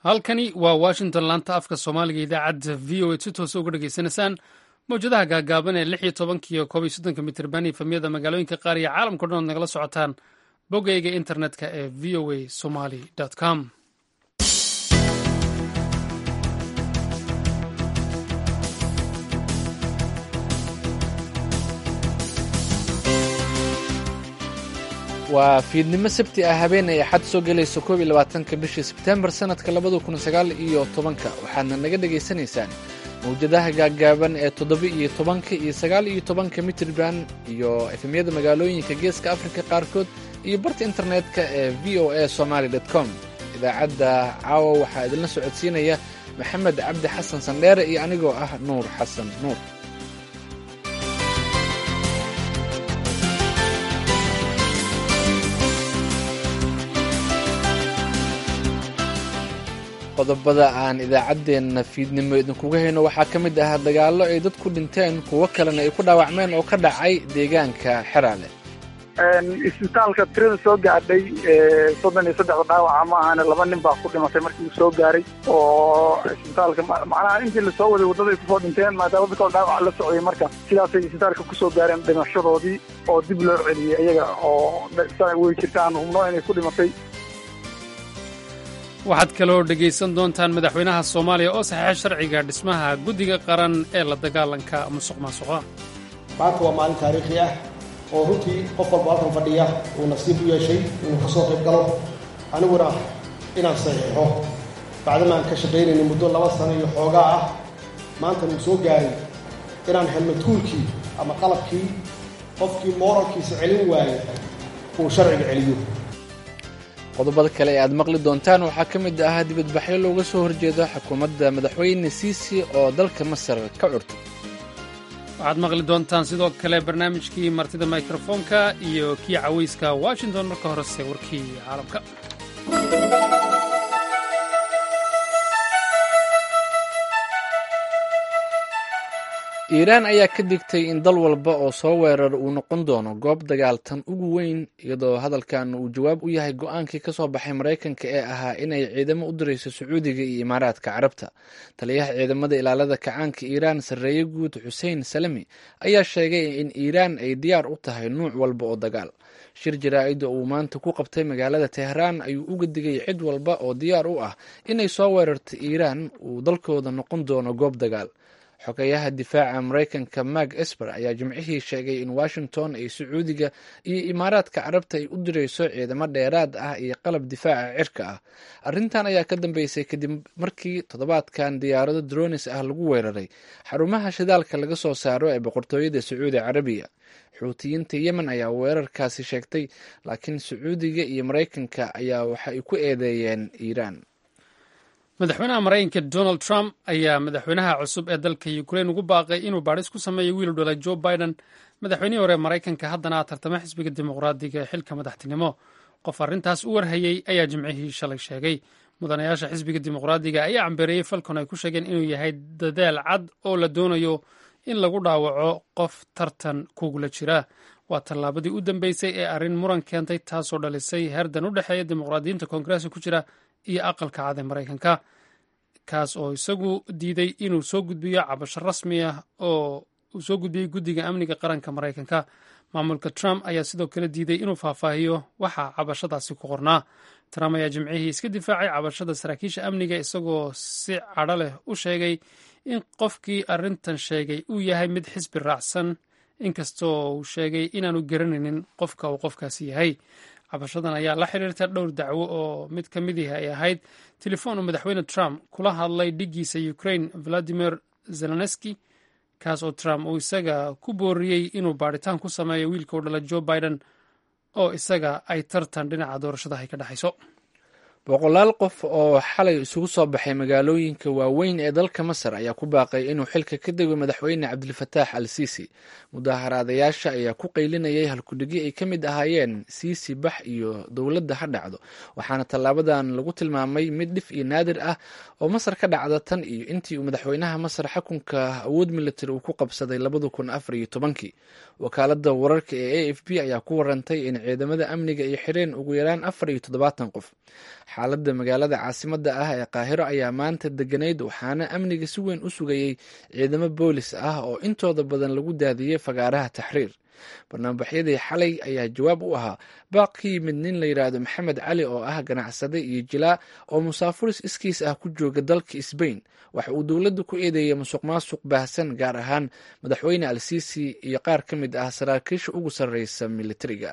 halkani waa washington laanta afka soomaaliga idaacadda v o a si toosa uga dhegaysanaysaan mawjadaha gaagaaban ee 16 iyo 17 mitirban efamyada magaalooyinka qaar iyo caalamkao dhan ood nagala socotaan boggayga internetka ee v o a somali com waa fiidnimo sabti ah habeen ay axad soo gelayso 21 bishii sebtembar sanadka 2019 waxaadna naga dhegaysanaysaan mawjadaha gaaggaaban ee 7 iyo 10 iyo 9 iyo 10 mitirban iyo efemyada magaalooyinka geeska afrika qaarkood iyo barta internetka ee voa somali com idaacadda caawa waxaa idinla socodsiinaya maxamed cabdi xasan sandheere iyo anigoo ah nuur xasan nuur. qodobada aan idaacaddeenna fiidnimo idinkuga hayno waxaa ka mid ah dagaallo ay dad ku dhinteen kuwo kalena ay ku dhaawacmeen oo ka dhacay deegaanka xeraale. isbitaalka tirada soo gaadhay 33 dhaawaca ma ahane 2 nin baa ku dhimatay markii uu soo gaaray oo isbitaalka macnaha intii lasoo waday waddaday kusoo dhinteen maadaama dadka dhaawac la socday marka sidaasay isbitaalka kusoo gaareen dhimashadoodii oo dib loo celiyey iyaga oo way jirtaan hubno inay ku dhimatay. waxaad kaloo dhegaysan doontaan madaxweynaha soomaaliya oo saxeexa sharciga dhismaha guddiga qaran ee la dagaalanka musuqmaasuqa. maanta waa maalin taariikhi ah oo runtii qof walba halkan fadhiya uu nasiib u yeeshay inuu ka soo qayb galo aniguna inaan saxiixo bacdama aan ka shaqaynayna muddo 2 sano iyo xoogaa ah maanta uu soo gaaray inaan helno tuulkii ama qalabkii qofkii mooralkiisa celin waayay uu sharciga celiyo. qodobada kale ee aad maqli doontaan waxaa ka mid ah dibadbaxyo looga soo horjeedo xukuumadda madaxweyne siisi oo dalka masar ka curtay. waxaad maqli doontaan sidoo kale barnaamijkii martida mikrofoonka iyo kii cawayska washington. marka horese warkii caalamka. iiraan ayaa ka digtay in dal walba oo soo weerar uu noqon doono goob dagaal tan ugu weyn iyadoo hadalkan uu jawaab u yahay go-aankii ka soo baxay maraykanka ee ahaa inay ciidamo u dirayso sacuudiga iyo imaaraadka carabta. taliyaha ciidamada ilaalada kacaanka iiraan sarreeye guud xuseen salami ayaa sheegay in iiraan ay diyaar u tahay nuuc walba oo dagaal. shir jaraa'ida uu maanta ku qabtay magaalada tehraan ayuu uga digay cid walba oo diyaar u ah inay soo weerarto iiraan uu dalkooda noqon doono goob dagaal. xogeyaha difaaca maraykanka mark esper ayaa jimcihii sheegay in washington ay sacuudiga iyo imaaraadka carabta ay u dirayso ciidamo dheeraad ah iyo qalab difaaca cirka ah. arrintan ayaa ka dambeysay kadib markii toddobaadkan diyaarado dronis ah lagu weeraray xarumaha shidaalka laga soo saaro ee boqortooyada sacuudi carabiya. xuutiyiinta yemen ayaa weerarkaasi sheegtay laakiin sacuudiga iyo maraykanka ayaa waxa ay ku eedeeyeen iiraan. madaxweynaha maraykanka donald trump ayaa madaxweynaha cusub ee dalka ukrain ugu baaqay inuu baadhis ku sameeyo wiil dhalay joe biden madaxweynihii hore maraykanka haddana tartama xisbiga dimuqraadiga ee xilka madaxtinimo. qof arrintaas u warhayey ayaa jimcihii shalay sheegay. mudanayaasha xisbiga dimuqraadiga ayaa cambeereeyey falcon ay ku sheegeen inuu yahay dadaal cad oo la doonayo in lagu dhaawaco qof tartan kugula jira. waa tallaabadii u dambeysay ee arrin muran keentay taasoo dhalisay herdan u dhexeeya dimuqraadiyiinta koongareeska ku jira iyo aqalka cad ee maraykanka kaas oo isagu diiday inuu soo gudbiyo cabasho rasmi ah oo uu soo gudbiyey guddiga amniga qaranka maraykanka. maamulka trump ayaa sidoo kale diiday inuu faahfaahiyo waxa cabashadaasi ku qornaa. trump ayaa jimcihii iska difaacay cabashada saraakiisha amniga isagoo si cadho leh u sheegay in qofkii arrintan sheegay uu yahay mid xisbi raacsan inkastoo uu sheegay inaanu garanaynin qofka uu qofkaasi yahay. cabashadan ayaa la xiriirta dhowr dacwo oo mid ka mid ah ay ahayd telefoon uu madaxweyne trump kula hadlay dhiggiisa ukraine valadimir zelenski kaas oo trump uu isaga ku booriyey inuu baadhitaan ku sameeyo wiilka u dhala joe biden oo isaga ay tartan dhinaca doorashada ay ka dhexayso. boqolaal qof oo xalay isugu soo baxay magaalooyinka waaweyn ee dalka masar ayaa ku baaqay inuu xilka ka dego madaxweyne cabdilfataax al siisi. mudaaharaadayaasha ayaa ku qaylinayay halkudhigi ay ka mid ahaayeen siisi bax iyo dowladda ha dhacdo, waxaana tallaabadan lagu tilmaamay mid dhif iyo naadir ah oo masar ka dhacda tan iyo intii uu madaxweynaha masar xukunka awood militari uu ku qabsaday 2014. wakaaladda wararka ee AFP ayaa ku warantay in ciidamada amniga ay xireen ugu yaraan 74 qof. xaaladda magaalada caasimadda ah ee qaahiro ayaa maanta deganayd waxaana amniga si weyn u sugayey ciidamo boolis ah oo intooda badan lagu daadiyey fagaaraha taxriir. barnaamijyadii xalay ayaa jawaab u ahaa baaq ka yimid nin la yidhaahdo maxamed cali oo ah ganacsade iyo jilaa oo musaafuris iskiis ah ku jooga dalka sbain. waxa uu dowladda ku eedeeyay musuq maasuq baahsan gaar ahaan madaxweyne al-siisi iyo qaar ka mid ah saraakiisha ugu sarreysa militariga.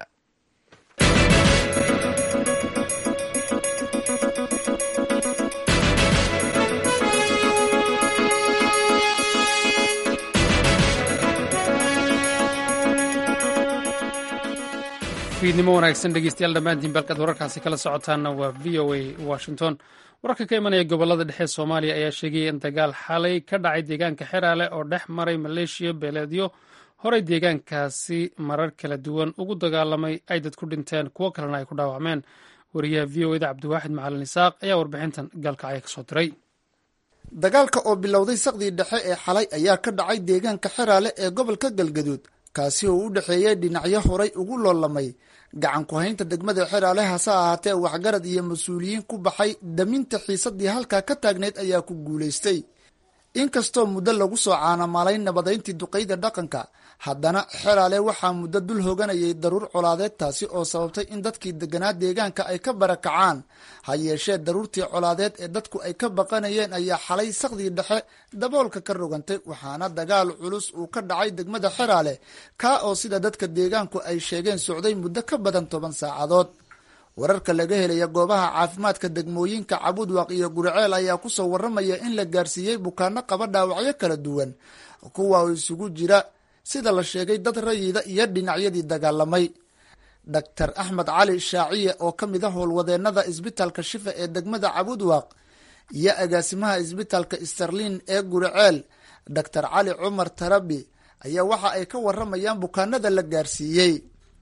fiidnimo wanaagsan dhegeystayaal dhammaantiin balkaad wararkaasi kala socotaanna waa v o a washington. wararka ka imanaya gobolada dhexe soomaaliya ayaa sheegaya in dagaal xalay ka dhacay deegaanka xeraale oo dhex maray maleeshiya beeleedyo horey deegaankaasi marar kala duwan ugu dagaalamay ay dad ku dhinteen kuwo kalena ay ku dhaawacmeen. wariyaha v o eda cabdiwaaxid macalin isaaq ayaa warbixintan gaalkacyo kasoo diray. dagaalka oo bilowday saqdii dhexe ee xalay ayaa ka dhacay deegaanka xeraale ee gobolka galgaduud kaasi oo u dhexeeyay dhinacyo horay ugu loolamay gacan ku haynta degmada xeraale hase ahaatee waxgarad iyo mas-uuliyiin ku baxay daminta xiisadii halkaa ka taagneyd ayaa ku guulaystay. inkastoo muddo lagu soo caanamaalay nabadayntii duqeyda dhaqanka, haddana xeraale waxaa muddo dul hoganayay daruur colaadeed taasi oo sababtay in dadkii deganaa deegaanka ay ka barakacaan. ha yeeshee daruurtii colaadeed ee dadku ay ka baqanayeen ayaa xalay saqdii dhexe daboolka ka rogantay waxaana dagaal culus uu ka dhacay degmada xeraale kaa oo sida dadka deegaanku ay sheegeen socday muddo ka badan 10 saacadood. wararka laga helaya goobaha caafimaadka degmooyinka cabudwaaq iyo guriceel ayaa kusoo waramaya in la gaarsiiyey bukaano qaba dhaawacyo kala duwan kuwa oo isugu jira sida la sheegay dad rayida iyo dhinacyadii dagaalamay. dr axmed cali shaaciye oo ka mid a howlwadeenada isbitaalka shifa ee degmada cabudwaaq iyo agaasimaha isbitaalka sterlin ee guriceel dr cali cumar tarabi ayaa waxa ay ka waramayaan bukaanada la gaarsiiyey.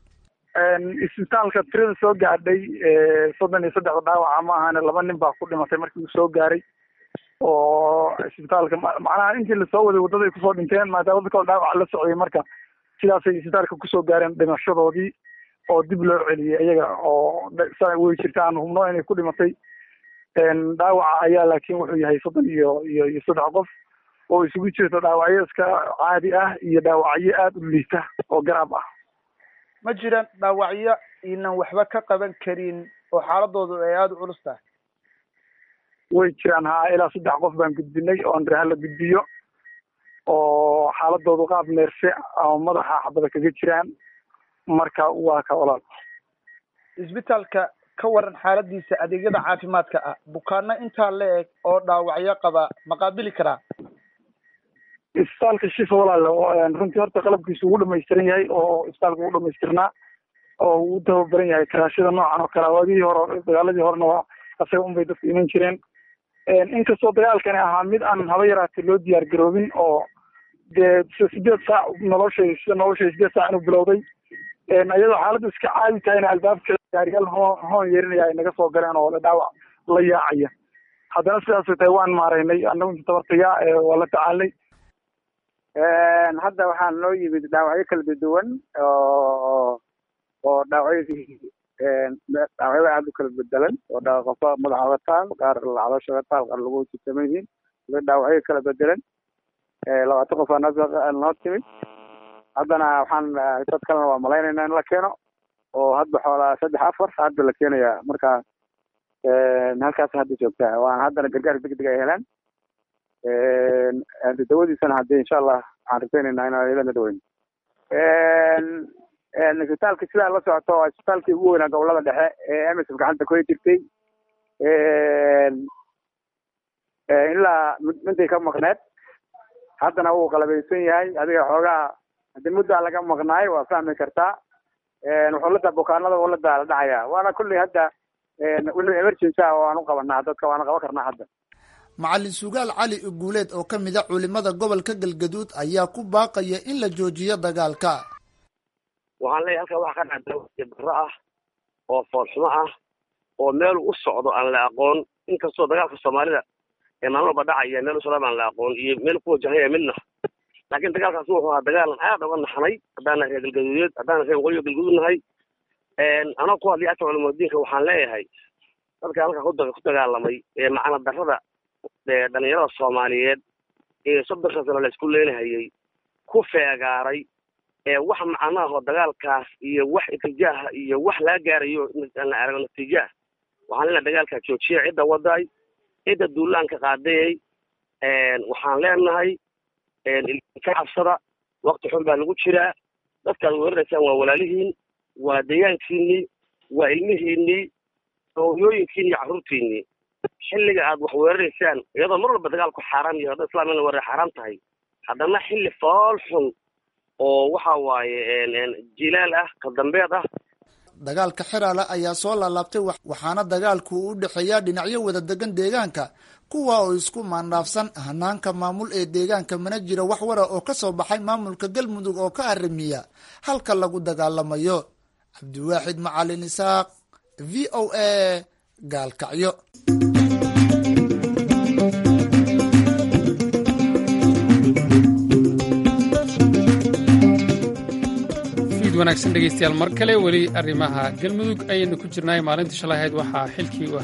isbitaalka tirada soo gaadhay 33 dhaawaca ma ahane 2 nin baa ku dhimatay markii uu soo gaaray oo isbitaalka macnaha intii lasoo waday wadaday kusoo dhinteen maadaama dadka dhaawac la socday marka sidaasay isbitaalka kusoo gaareen dhimashadoodii oo dib loo celiyey iyaga oo way jirtaan hubno inay ku dhimatay. dhaawaca ayaa laakiin wuxuu yahay 33 qof oo isugu jirta dhaawacyo iska caadi ah iyo dhaawacyo aad u liita oo garaab ah. ma jiraan dhaawacyo inaan waxba ka qaban karin oo xaaladoodu ay aada u culus tahay? way jiraan ilaa 3 qof baan gudbinay oo andreha la gudbiyo oo xaaladoodu qaab neerse ama madaxa xabada kaga jiraan marka waa ka walaal. isbitaalka ka waran xaaladiisa adeegyada caafimaadka ah bukaano intaa la-eg oo dhaawacyo qaba ma qaabili karaa? isbitaalka shifa walaal runtii horta qalabkiisu ugu dhamaystiran yahay oo isbitaalka ugu dhamaystirnaa oo uu tababaran yahay karaashada noocan oo kale waagii hore dagaaladii horena waa asaga unbay dadku iman jireen. inkastoo dagaalkani ahaa mid aan haba yaraatay loo diyaar garoobin oo dee 8 saac noloshay 8 saac inuu bilowday iyadoo xaaladdu iska caadi tahayna albaabka gaariyaal hoon yeerinaya ay naga soo galeen oo dhaawac la yaacaya. haddana sidaasay tahay waan maaraynay annagu inta tabartaya waa la tacaalnay. hadda waxaa noo yimid dhaawacyo kala duwan oo dhaawacyada aad u kala bedelan oo qofka madaxa oga taal qaar caloosha oga taal qaar lagu jitaman yihiin dhaawacyo kala bedelan 20 qof aa noo timid. haddana waxaan dad kalena waa malaynayna in la keeno oo hadba xoolaa 3-4 hadda la keenaya marka halkaas hadda joogtaa waan haddana gargaar degdeg ay helaan dawadiisana haddii insha allah waxaan rajaynaynaa inaan iyadana daweyn. isbitaalka sidaa la socoto waa isbitaalkii ugu weynaa gobolada dhexe ee MSF gacanta ku jirtay ilaa mintay ka maqneed haddana wuu qalabaysan yahay adiga xoogaa hadii muddaa laga maqnaay waa fahmi kartaa. wuxuu bukaanada uu la daala dhacaya waana kulli hadda wixii emergency ah waan u qabanaa dadka waana qaban karnaa hadda. macalin sugaal cali uguuleed oo ka mid a culimada gobolka galgaduud ayaa ku baaqaya in la joojiyo dagaalka. waxaan leeyahay halka wax ka dhacay barro ah oo foolxumo ah oo meel u socdo aan la aqoon inkastoo dagaalka Soomaalida ee maalmo badhacaya meel u socdo aan la aqoon iyo meel ku wajahan midna laakiin dagaalkaas wuxuu ahaa dagaal aad uga naxnay haddana reer galgaduudeed haddana reer waqooyi galgaduud nahay anoo ku hadlay culimada diinka waxaan leeyahay dadka halka ku dagaalamay ee macna darrada dhalinyarada Soomaaliyeed ee 30 sano la isku leenahayay ku feegaaray wax macnaha dagaalkaas iyo wax itijaaha iyo wax la gaarayo aan aragno tijaah waxaan la dagaalka joojiyo cid waday cid duulaanka qaaday waxaan leenahay ka cabsada waqti xun baa lagu jiraa dadka weeraraysan waa walaalihiin waa deegaankiini waa ilmihiini hooyooyinkiini iyo carruurtiini xilliga aad wax weeraraysaan iyadoo mar walba dagaalku xaraam yahay dad islaamina war xaraam tahay haddana xilli fool xun oo waxa waaye jilaal ah ka dambeed ah dagaalka xiraale ayaa soo laalaabtay waxaana dagaalku u dhaxeeyaa dhinacyo wada degan deegaanka kuwa oo isku maandhaafsan hanaanka maamul ee deegaanka mana jiro wax wara oo ka soo baxay maamulka Galmudug oo ka arrimiya halka lagu dagaalamayo. Cabdiwaaxid Macalin Isaaq, VOA, Gaalkacyo. wanaagsan dhegeystayaal mar kale weli arrimaha Galmudug ayaynu ku jirnay. maalintii shalay ahayd waxaa xilkii uu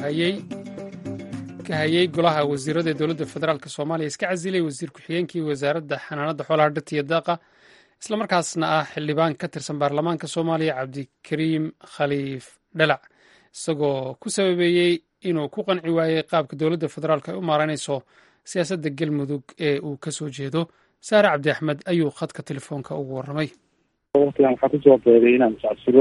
hayay golaha wasiirada dowladda federaalk Soomaaliya iska casilay wasiir ku-xigeenkii wasaaradda xanaanada xoolaha dhirta iyo daaqa isla markaasna ah xildhibaan ka tirsan baarlamaanka Soomaaliya Cabdikariim Khaliif Dhalac isagoo ku sababeeyay inuu ku qanci waayay qaabka dowladda federaalk ay u maareynayso siyaasadda Galmudug ee uu ka soo jeedo. Saare Cabdi Axmed ayuu khadka telefoonka ugu warramay. waxaan kusoo beeray inaan iscasilo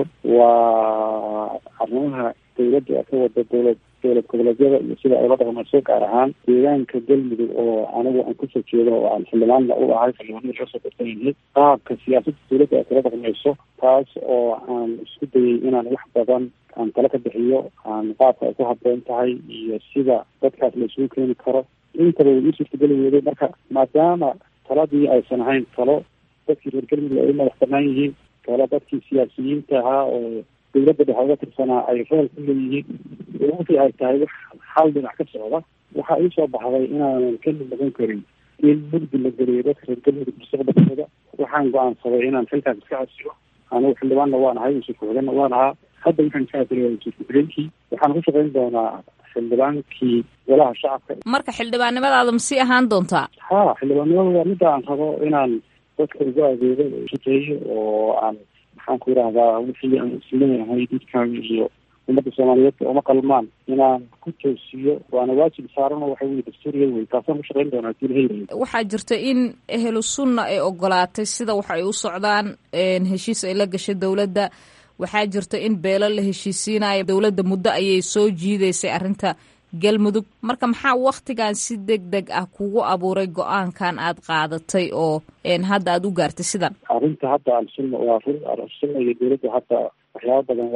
waa arrimaha dowladda ka wada dowlad goboleedyada iyo sida ay la dhaqmayso gaar ahaan deegaanka Galmudug oo anigu aan kusoo jeedo oo aan xildhibaanna u ahay xildhibaanada kasoo tirsanyahay qaabka siyaasadda dowladda ay kala dhaqmayso taas oo aan isku dayay inaan wax badan aan kala ka bixiyo aan qaabka ay ku habboon tahay iyo sida dadkaas la isugu keeni karo intaba way ii suurtageli weyday. marka maadaama taladii aysan ahayn talo dadkii reer Galmudug ay madax banaan yihiin kala dadkii siyaasiyiinta ahaa oo dowladda dhexe uga tirsanaa ay rol ku leeyihiin wixii ay tahay wax hal dhinac ka socda waxaa ii soo baxday inaanan ka mid noqon karin in mugdi la geliyo dadka reer Galmudug mustaqbalkooda. waxaan go-aansaday inaan xilkaas iska casilo anigu xildhibaanna waan ahay wasiir ku-xigeenna waan ahaa hadda waxaan iska casilay wasiir ku-xigeenkii waxaan ku shaqayn doonaa xildhibaankii golaha shacabka. marka xildhibaannimadaada ma sii ahaan doontaa? ha xildhibaannimada waa midda aan rabo inaan dadka ugu adeego shaqeeyo oo aan maxaan ku yidhaahdaa wixii aan isleeyahay dadkaaga iyo ummadda Soomaaliyeed uma qalmaan inaan ku toosiyo waana waajib saaran oo waxa weeye dastuuriga wey taasaan ku shaqayn doonaa dilheyda. waxaa jirta in ehlu sunna ay ogolaatay sida wax ay u socdaan heshiis ay la gashay dowladda. waxaa jirta in beelo la heshiisiinayo dowladda muddo ayay soo jiidaysay arrinta Galmudug. marka maxaa waktigan si degdeg ah kugu abuuray go-aankan aad qaadatay oo hadda aad u gaartay sidan? arrinta hadda al-sunna waa al-sunna iyo dowladda hadda waxyaaba badan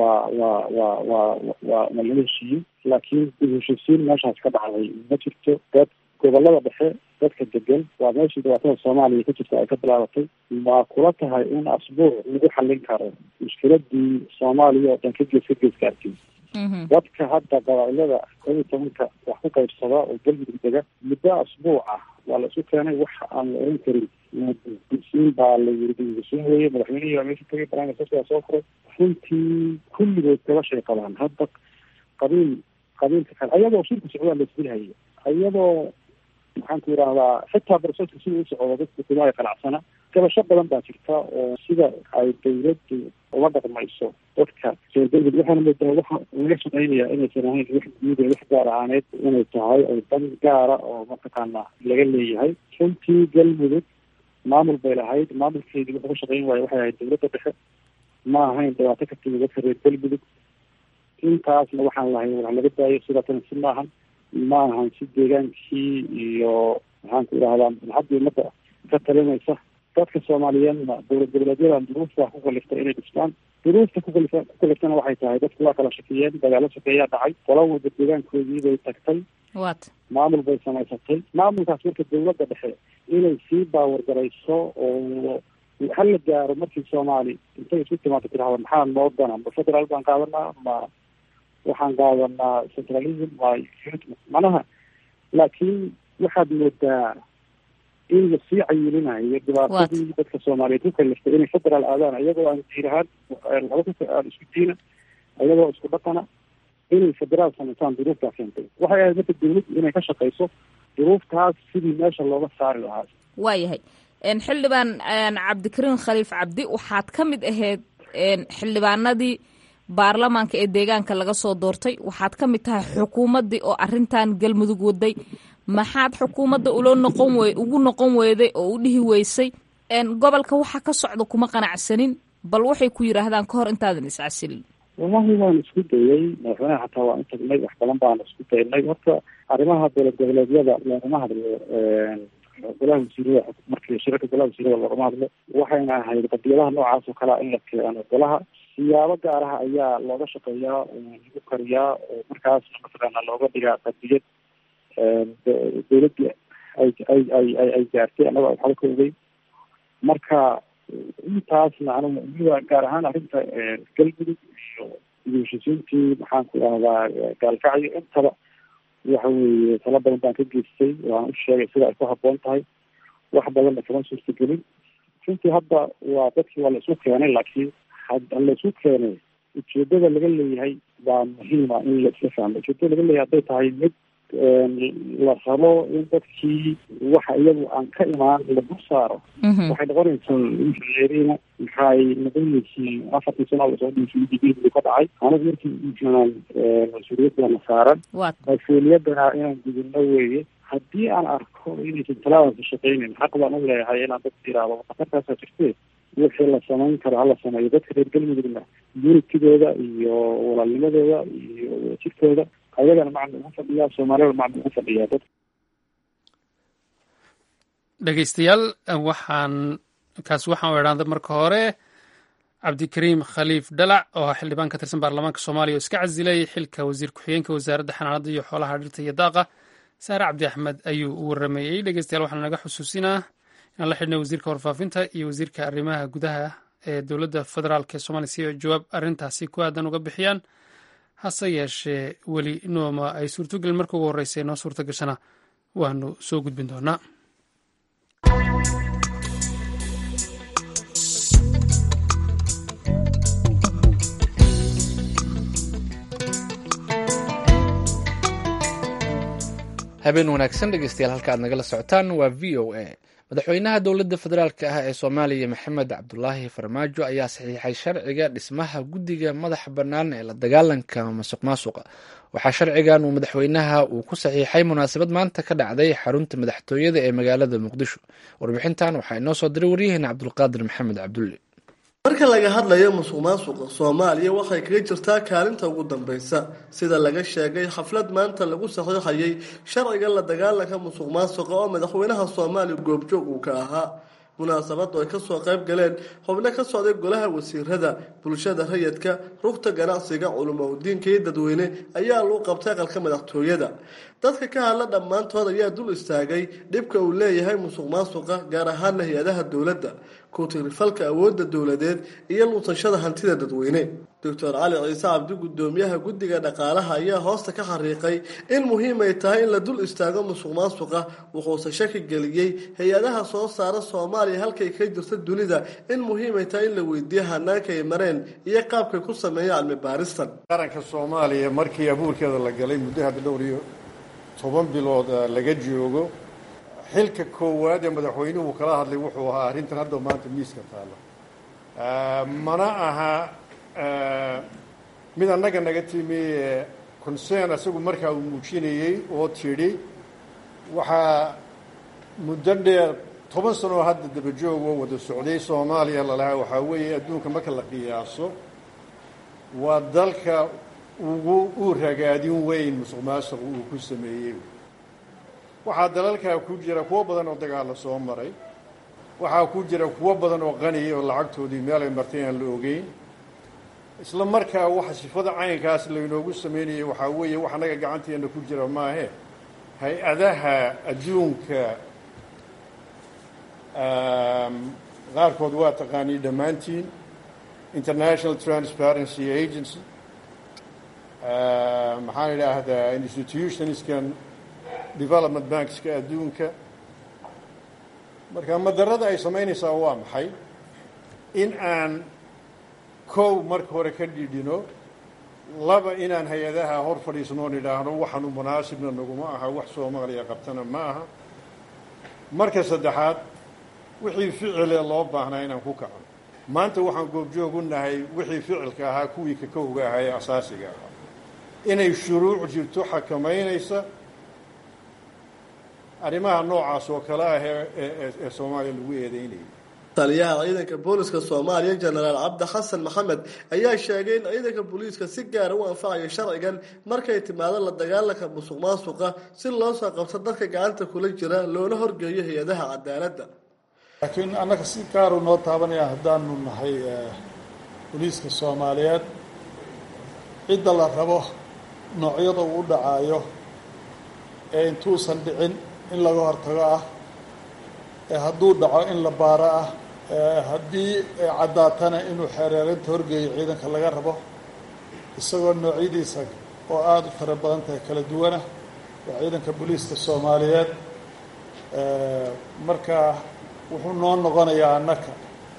waa laga heshiiyey laakiin dib heshiisiin meeshaas ka dhacday ma jirto. dad gobolada dhexe dadka degan waa meeshii dhibaatada Soomaaliya ka jirta ay ka bilaabatay. waa kula tahay in asbuuc lagu xallin karo mushkiladii Soomaaliya oo dhan ka geeska dadka hadda qabaa'ilada 11 wax ku qaybsada oo Galmudug dega muddo asbuuc ah waa la isu keenay wax aan la oran karin disiin baa la yiri disiin weeye madaxweynaha meesha tagay barnaamijka soo koray runtii kulligood kala shay qabaan hadda qabiilka kale ayadoo shirka socdaa la isdilhayo ayadoo maxaan ku yidhaahdaa xitaa barsoodka sida u socdo dadka kuma ay qanacsana gabasho badan baa jirta oo sida ay dowladdu uma dhaqmayso dadka reer Galmudug. waxaana moodaa waxa laga shaqaynayaa inaysan ahayn wax guud wax gaar ahaaneed inay tahay oo dan gaara oo mataqaana laga leeyahay. runtii Galmudug maamul bay lahayd maamulkeedii wuxuu ka shaqayn waayay waxay ahayd dowladda dhexe ma ahayn dhibaato ka timid dadka reer Galmudug. intaasna waxaan lahayn wax laga daayo sidatan si ma ahan si deegaankii iyo maxaan ku yidhahdaa maslaxadii ummadda ka talinaysa. dadka Soomaaliyeedna dowlad goboleedyadan duruufta ku kaliftay inay dhistaan. duruufta ku kaliftana waxay tahay dadku waa kala shaqeeyeen dagaalo shaqeeyaa dhacay qola walba deegaankoodii bay tagtay maamul bay samaysatay. maamulkaas marka dowladda dhexe inay sii baawargarayso oo hal la gaaro markii Soomaali intay isu timaado tirahdo maxaa noo dana ma federaal baan qaadanaa ma waxaan qaadanaa centralism manaha. laakiin waxaad moodaa in lasii cayilinayo dhibaatadii dadka Soomaaliyeed ku kaliftay inay federaal aadaan iyagoo aan diirahaan aan isku diina iyagoo isku dhaqana inay federaal samaysaan duruuftaa keentay. waxay ahayd marka dawladdu inay ka shaqayso duruuftaas sidii meesha looga saari lahaa. waayahay xildhibaan cabdikariin khaliif cabdi waxaad ka mid ahayd xildhibaanadii baarlamaanka ee deegaanka laga soo doortay, waxaad ka mid tahay xukuumaddii oo arrintan galmudug waday. maxaad xukuumadda ugu noqon weyday oo u dhihi weysay gobolka waxa ka socda kuma qanacsanin, bal waxay ku yidhaahdaan ka hor intaadan iscasilin? wallahi waan isku dayay, madaxweynaha xataa waan utagnay, wax badan baan isku daynay. horta arrimaha dowlad goboleedyada loogama hadlo golaha wasiirada, markii shirarka golaha wasiirada loogama hadlo. waxayna ahayd qadiyadaha noocaas oo kalea in la keeno golaha. siyaabo gaar ah ayaa looga shaqeeyaa, lagu kariyaa, oo markaasna mataqaana looga dhigaa qadiyad dawladdii ay gaartay annaga waxba ka ogey. marka intaasna aniga gaar ahaan arrinta galmudug iyo heshiisiintii maxaan ku idhahdaa gaalkacyo intaba waxa weeye tala badan baan ka geystay, waan u sheegay sida ay ku habboon tahay. wax badanna kama suurtagelin. runtii hadda waa dadkii waa la isu keenay, laakiin la isu keenay ujeedada laga leeyahay baa muhiima in la isla fahmo. ujeedada laga leeyahay hadday tahay mid la rabo in dadkii waxa iyagu aan ka imaan lagu saaro, waxay noqonaysaa injineerina maxay noqonaysiin 4 sano lasoo dhiisay ka dhacay. anigu markii mas-uuliyadana saaran mas-uuliyadana inaan gudubno weeye. haddii aan arko inaysan talaadaasi shaqeynin, xaq baan u leeyahay inaan dadka iraado khatartaasaa jirtee wixii la samayn karo hala sameeyo. dadka reer galmudugna unitidooda iyo walaalnimadooda iyo jirkooda ayagana macna ugu fadhiyaa, soomaalida macna ugu fadhiyaa. dad dhegeystayaal waxaan idhaahda marka hore cabdikariim khaliif dhalac oo xildhibaan ka tirsan baarlamaanka soomaaliya oo iska casilay xilka wasiir ku-xigeenka wasaaradda xanaanada iyo xoolaha dhirta iyo daaqa. saare cabdi axmed ayuu u waramayey. dhegeystayaal waxaan naga xusuusinaa inaan la xidhnay wasiirka warfaafinta iyo wasiirka arrimaha gudaha ee dowladda federaalk ee soomaaliya si ay jawaab arrintaasi ku aadan uga bixiyaan. hase yeeshee weli nooma ay suurtogelin. marka ugu horreysay noo suurto gashana waanu soo gudbin doonaa. habeen wanaagsan dhegeystayaal, halka aad nagala socotaan waa v o a. madaxweynaha dowladda federaalk ah ee soomaaliya maxamed cabdulaahi farmaajo ayaa saxiixay sharciga dhismaha guddiga madaxa bannaan ee la dagaalanka masuq maasuqa. waxaa sharcigan uu madaxweynaha uu ku saxiixay munaasabad maanta ka dhacday xarunta madaxtooyada ee magaalada muqdisho. warbixintan waxaa inoo soo diray waryaheena cabdulqaadir maxamed cabdulle. marka laga hadlayo musuq maasuqa, soomaaliya waxay kaga jirtaa kaalinta ugu dambeysa, sida laga sheegay xaflad maanta lagu saxiixayay sharciga la dagaalanka musuq maasuqa oo madaxweynaha soomaaliya goobjoog uu ka ahaa. munaasabadu ay kasoo qayb galeen xubno ka socday golaha wasiirada, bulshada rayidka, rugta ganacsiga, culamo diinka iyo dadweyne ayaa lagu qabtay aqalka madaxtooyada. dadka ka hadla dhammaantood ayaa dul istaagay dhibka uu leeyahay musuq maasuqa, gaar ahaana hay-adaha dowladda, ku-tirifalka awoodda dowladeed iyo lunsashada hantida dadweyne. doctor cali ciise cabdi, gudoomiyaha guddiga dhaqaalaha, ayaa hoosta ka xariiqay in muhiim ay tahay in la dul istaago musuq maasuqa. wuxuuse shaki geliyey hay-adaha soo saara soomaaliya halkay ka jirta dunida, in muhiim ay tahay in la weydiiyo hanaanka ay mareen iyo qaabkay ku sameeyaan cilmi baaristan. qaranka soomaaliya markii abuurkeeda la galay muddo hadda dhowr iyo 10 bilood laga joogo, xilka koowaad ee madaxweynuhu kala hadlay wuxuu ahaa arrintan hadda maanta miiska taalla. mana aha mid annaga naga timi concern isagu markaa uu muujinayey oo tidhi waxaa muddo dheer 10 sano hadda dabajoog oo wada socday soomaaliya lalahaa. waxaa weeye adduunka marka la qiyaaso waa dalka u ragaadin weyn musuq maasuq uu ku sameeyey. waxaa dalalkaa ku jira kuwo badan oo dagaalla soo maray, waxaa ku jira kuwo badan oo qaniya oo lacagtoodii meel ay martay aan la ogeyn. isla markaa waxa sifada caynkaas laynoogu sameynayay waxaa weeye wax annaga gacanteena ku jira maahe hay-adaha adduunka qaarkood waa taqaanii dhammaantiin, international transparency agency, maxaan idhaahdaa institutionskan development bankska adduunka. marka madarada ay samaynaysaa waa maxay? in aan kow marka hore ka dhidhino laba inaan hay-adaha hor fadhiisnoon idhaahno waxaanu munaasibna naguma aha wax soomaaliya qabtana ma aha marka saddexaad wixii ficilee loo baahnaa inaan ku kaco maanta waxaan goobjoog u nahay wixii ficilka ahaa kuwii kakowga ahaa ee asaasiga ahaa inay shuruuc jirto xakamaynaysa arrimaha noocaas oo kale ah ee soomaaliya lagu eedeynayay taliyaha ciidanka booliska soomaaliya jenaraal cabdi xasan maxamed ayaa sheegay in ciidanka booliiska si gaara u anfacayo sharcigan markay timaado la dagaalanka musuq maasuqa si loo soo qabto dadka gacanta kula jira loona horgeeyo hay-adaha cadaaladda laakiin annaga si gaaru noo taabanaya haddaanu nahay booliiska soomaaliyeed cidda la rabo noocyada uu u dhacaayo ee intuusan dhicin in laga hortago ah ee hadduu dhaco in la baaro ah haddii caddaatana inuu xeereerinta horgeeyo ciidanka laga rabo isagoo noocyadiisa oo aada u fara badan tahay kala duwana waa ciidanka booliiska soomaaliyeed marka wuxuu noo noqonayaa annaka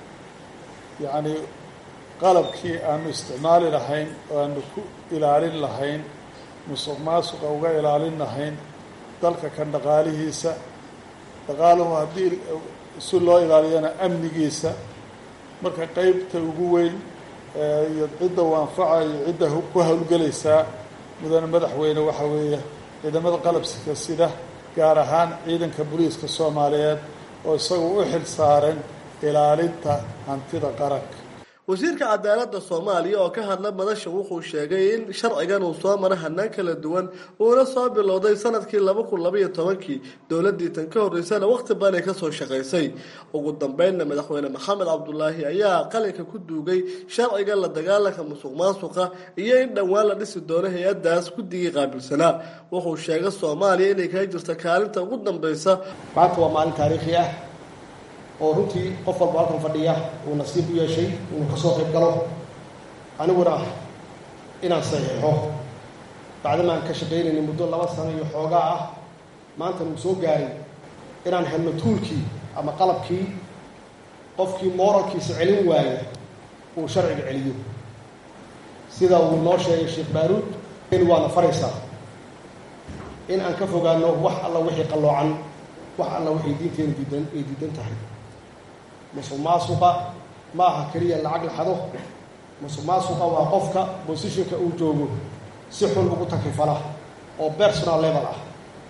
yacni qalabkii aanu isticmaali lahayn oo aanu ku ilaalin lahayn musuq maasuqa uga ilaalin lahayn dalka kan dhaqaalihiisa dhaqaaluhu haddii si loo ilaaliyana amnigiisa marka qeybta ugu weyn iyo cidda u anfacayo cidda ku howlgelaysaa mudane madaxweyne waxa weeye ciidamada qalabka sida gaar ahaan ciidanka booliiska soomaaliyeed oo isagu u xil saaran ilaalinta hantida qaranka wasiirka cadaaladda soomaaliya oo ka hadla madasha wuxuu sheegay in sharcigan uu soo mara hanaan kala duwan uuna soo bilowday sanadkii 2012 dowladii tan ka horeysana waqti badan ay kasoo shaqaysay ugu dambeynna madaxweyne maxamed cabdulaahi ayaa qalinka ku duugay sharciga la dagaalanka musuq maasuqa iyo in dhowaan la dhisi doono hay-adaas guddigii qaabilsanaa wuxuu sheegay soomaaliya inay kaga jirta kaalinta ugu dambeysa maanta waa maalin taariikhi ah oo runtii qof walba halkan fadhiya uu nasiib u yeeshay inuu ka soo qayb galo aniguna inaan saxiixo bacdamaan ka shaqaynaynay muddo 2 sano iyo xoogaa ah maanta nuu soo gaaray inaan helno tuulkii ama qalabkii qofkii moralkiisa celin waaya uu sharciga celiyo sida uu noo sheegay sheekh baaruud in waana faraysaa in aan ka fogaano wax alla wixii qalloocan wax alla wixii diinteenu diidan tahay musuq maasuqa ma aha keliya lacag la xado musuq maasuqa waa qofka positionka uu joogo si xun ugu takifala oo personal level ah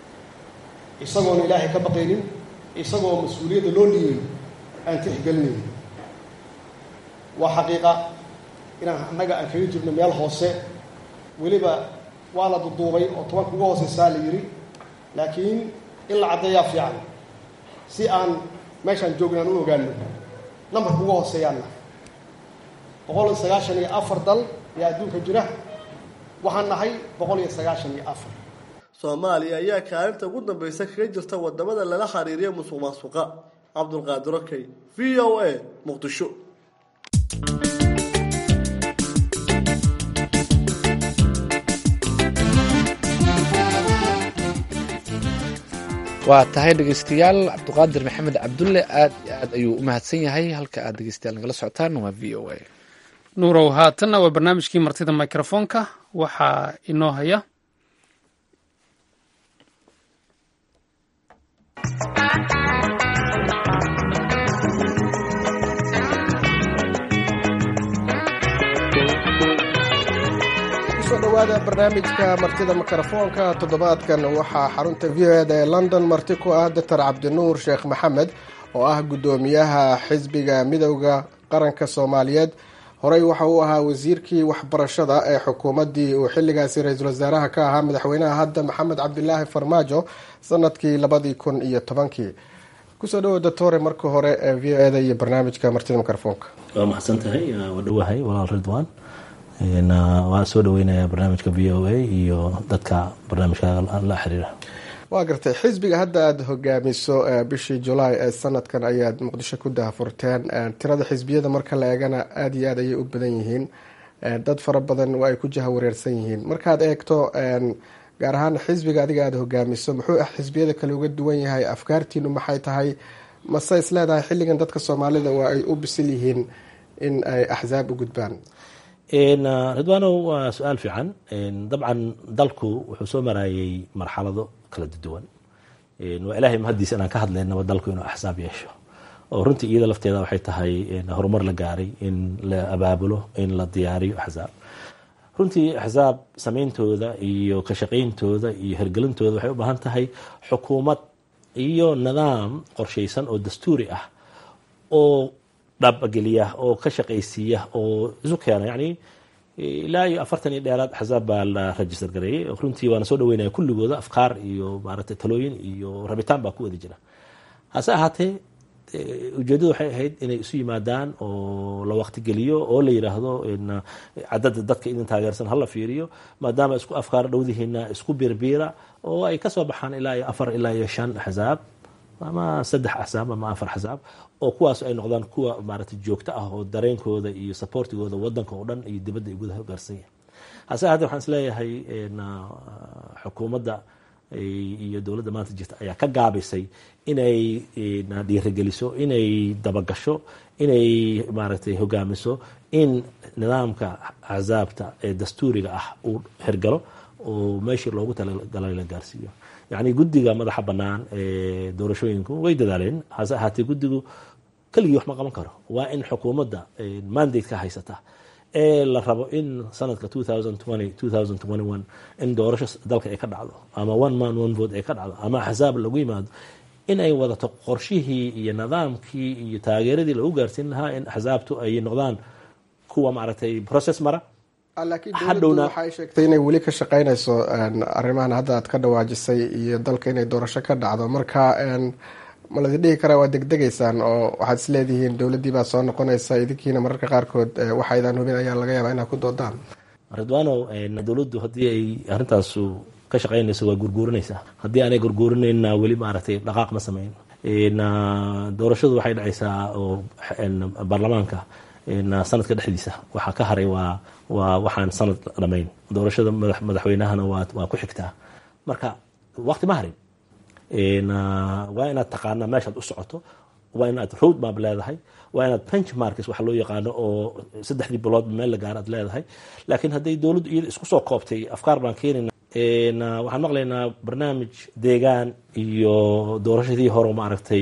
isagoon ilaahay ka baqaynin isagoo mas-uuliyadda loo dhiibay aan tixgelinayn waa xaqiiqa inaan annaga aan kaga jirno meel hoose weliba waa la duduubay oo 10 uga hooseysaa la yidhi laakiin in la caddeeyaa fiican si aan meeshaan joognaan u ogaano nambarka uga hooseeyaanna 194 dal ee adduunka jira waxaan nahay 194 soomaaliya ayaa kaalinta ugu dambeysa kaga jirta wadamada lala xiriiriyo musuq maasuqa cabdulqaadir okey VOA muqdisho waa tahay dhegeystayaal cabdiqaadir maxamed cabdulle aad iyo aad ayuu u mahadsan yahay halka aad dhegeystayaal nagala socotaan waa v o a nuurow haatanna waa barnaamijkii martida microfoonka waxaa inoo haya dhawaada barnaamijka martida mikrofoonka toddobaadkan waxaa xarunta v o eda ee london marti ku ah doctor cabdinuur sheekh maxamed oo ah guddoomiyaha xisbiga midowda qaranka soomaaliyeed horey waxa uu ahaa wasiirkii waxbarashada ee xukuumaddii uu xilligaasi ra-iisul wasaaraha ka ahaa madaxweynaha hadda maxamed cabdilaahi farmaajo sanadkii 2010 kusoo dhawo doctore marka hore ee v o eda iyo barnaamijka martida mikrofoonka waa maxadsan tahay waa dhowahay walaal ridwaan waa soo dhaweynaya barnaamijka v o a iyo dadka barnaamijka la xiriira waa gartay xisbiga hadda aada hogaamiso bishii julaay ee sanadkan ayaad muqdisho ku dahafurteen tirada xisbiyada marka la eegana aada iyo aad ayay u badan yihiin dad fara badan waa ay ku jaha wareersan yihiin markaad eegto gaar ahaan xisbiga adiga aada hogaamiso muxuu xisbiyada kale uga duwan yahay afkaartiinu maxay tahay mase isleedahay xilligan dadka soomaalida waa ay u bisil yihiin in ay axsaab u gudbaan ridwaanow waa su-aal fiican. dabcan dalku wuxuu soo marayay marxalado kala duwan. waa ilaahay mahadiisa inaan ka hadlaynaba dalku inuu axsaab yeesho, oo runtii iyada lafteeda waxay tahay horumar la gaaray in la abaabulo, in la diyaariyo axsaab. runtii axsaab samayntooda iyo ka shaqayntooda iyo hirgelintooda waxay u baahan tahay xukuumad iyo nidaam qorshaysan oo dastuuri ah oo dhaabageliya, oo ka shaqaysiiya, oo isu keena. yani ilaa iyo 40 iyo dheeraad axsaab baa la register gareeyey. runtii waana soo dhaweynaya kulligooda, afkaar iyo maaragtay talooyin iyo rabitaan baa ku wada jira. hase ahaatee ujeedadu waxay ahayd inay isu yimaadaan oo la waqti geliyo, oo la yidhaahdo cadada dadka idin taageersan hala fiiriyo, maadaama isku afkaar dhowdihiina isku biirbiira, oo ay kasoo baxaan ilaa iyo 4 ilaa iyo 5 axsaab ama 3 axsaab ama 4 axsaab, oo kuwaas ay noqdaan kuwa maaragtay joogto ah oo dareenkooda iyo supportigooda wadanka oo dhan iyo dibadda ay gudaha gaarsan yahay. hase ahaatee waxaan isleeyahay xukuumadda iyo dowladda maanta jirta ayaa ka gaabisay inay dhiirigeliso, inay dabagasho, inay maaragtay hogaamiso in nidaamka axsaabta ee dastuuriga ah uu hirgalo oo meeshii loogu talagalay la gaarsiiyo. yacni guddiga madaxa bannaan ee doorashooyinku way dadaaleen. hase ahaatee guddigu keligii wax ma qaban karo. waa in xukuumadda mandate ka haysata ee la rabo in sanadka 2021 in doorasho dalka ay ka dhacdo, ama one man one vote ay ka dhacdo, ama axsaab lagu yimaado, in ay wadato qorshihii iyo nidaamkii iyo taageeradii lagu gaarsiin lahaa in axsaabtu ay noqdaan kuwa maaragtay process mara. laakiin dowladdu waxay sheegtay inay weli ka shaqaynayso arrimahan hadda aad ka dhawaajisay iyo dalka inay doorasho ka dhacdo. marka ma ladi dhihi karaa waa degdegaysaan oo waxaad isleedihiin dowladdii baa soo noqonaysa, idinkiina mararka qaarkood waxaydaan hubin ayaa laga yaabaa inaad ku doodaan? ridwaanow, dowladdu haddii ay arrintaasu ka shaqaynayso waa gurguurinaysaa. haddii aanay gurguurinayna weli maaragtay dhaqaaq ma samayn. doorashadu waxay dhacaysaa oo baarlamaanka sanadka dhexdiisa waxaa ka haray waa waxaan sanad dhamayn. doorashada madaxweynahana waa ku xigtaa. marka waqti ma harin. waa inaad taqaanaa meeshaad u socoto, waa inaad road map leedahay, waa inaad benchmarks waxa loo yaqaano oo 3 bilood meel la gaar aad leedahay. laakiin hadday dowladdu iyada isku soo koobtay afkaar baan keenayna, waxaan maqlaynaa barnaamij deegaan iyo doorashadii hore maaragtay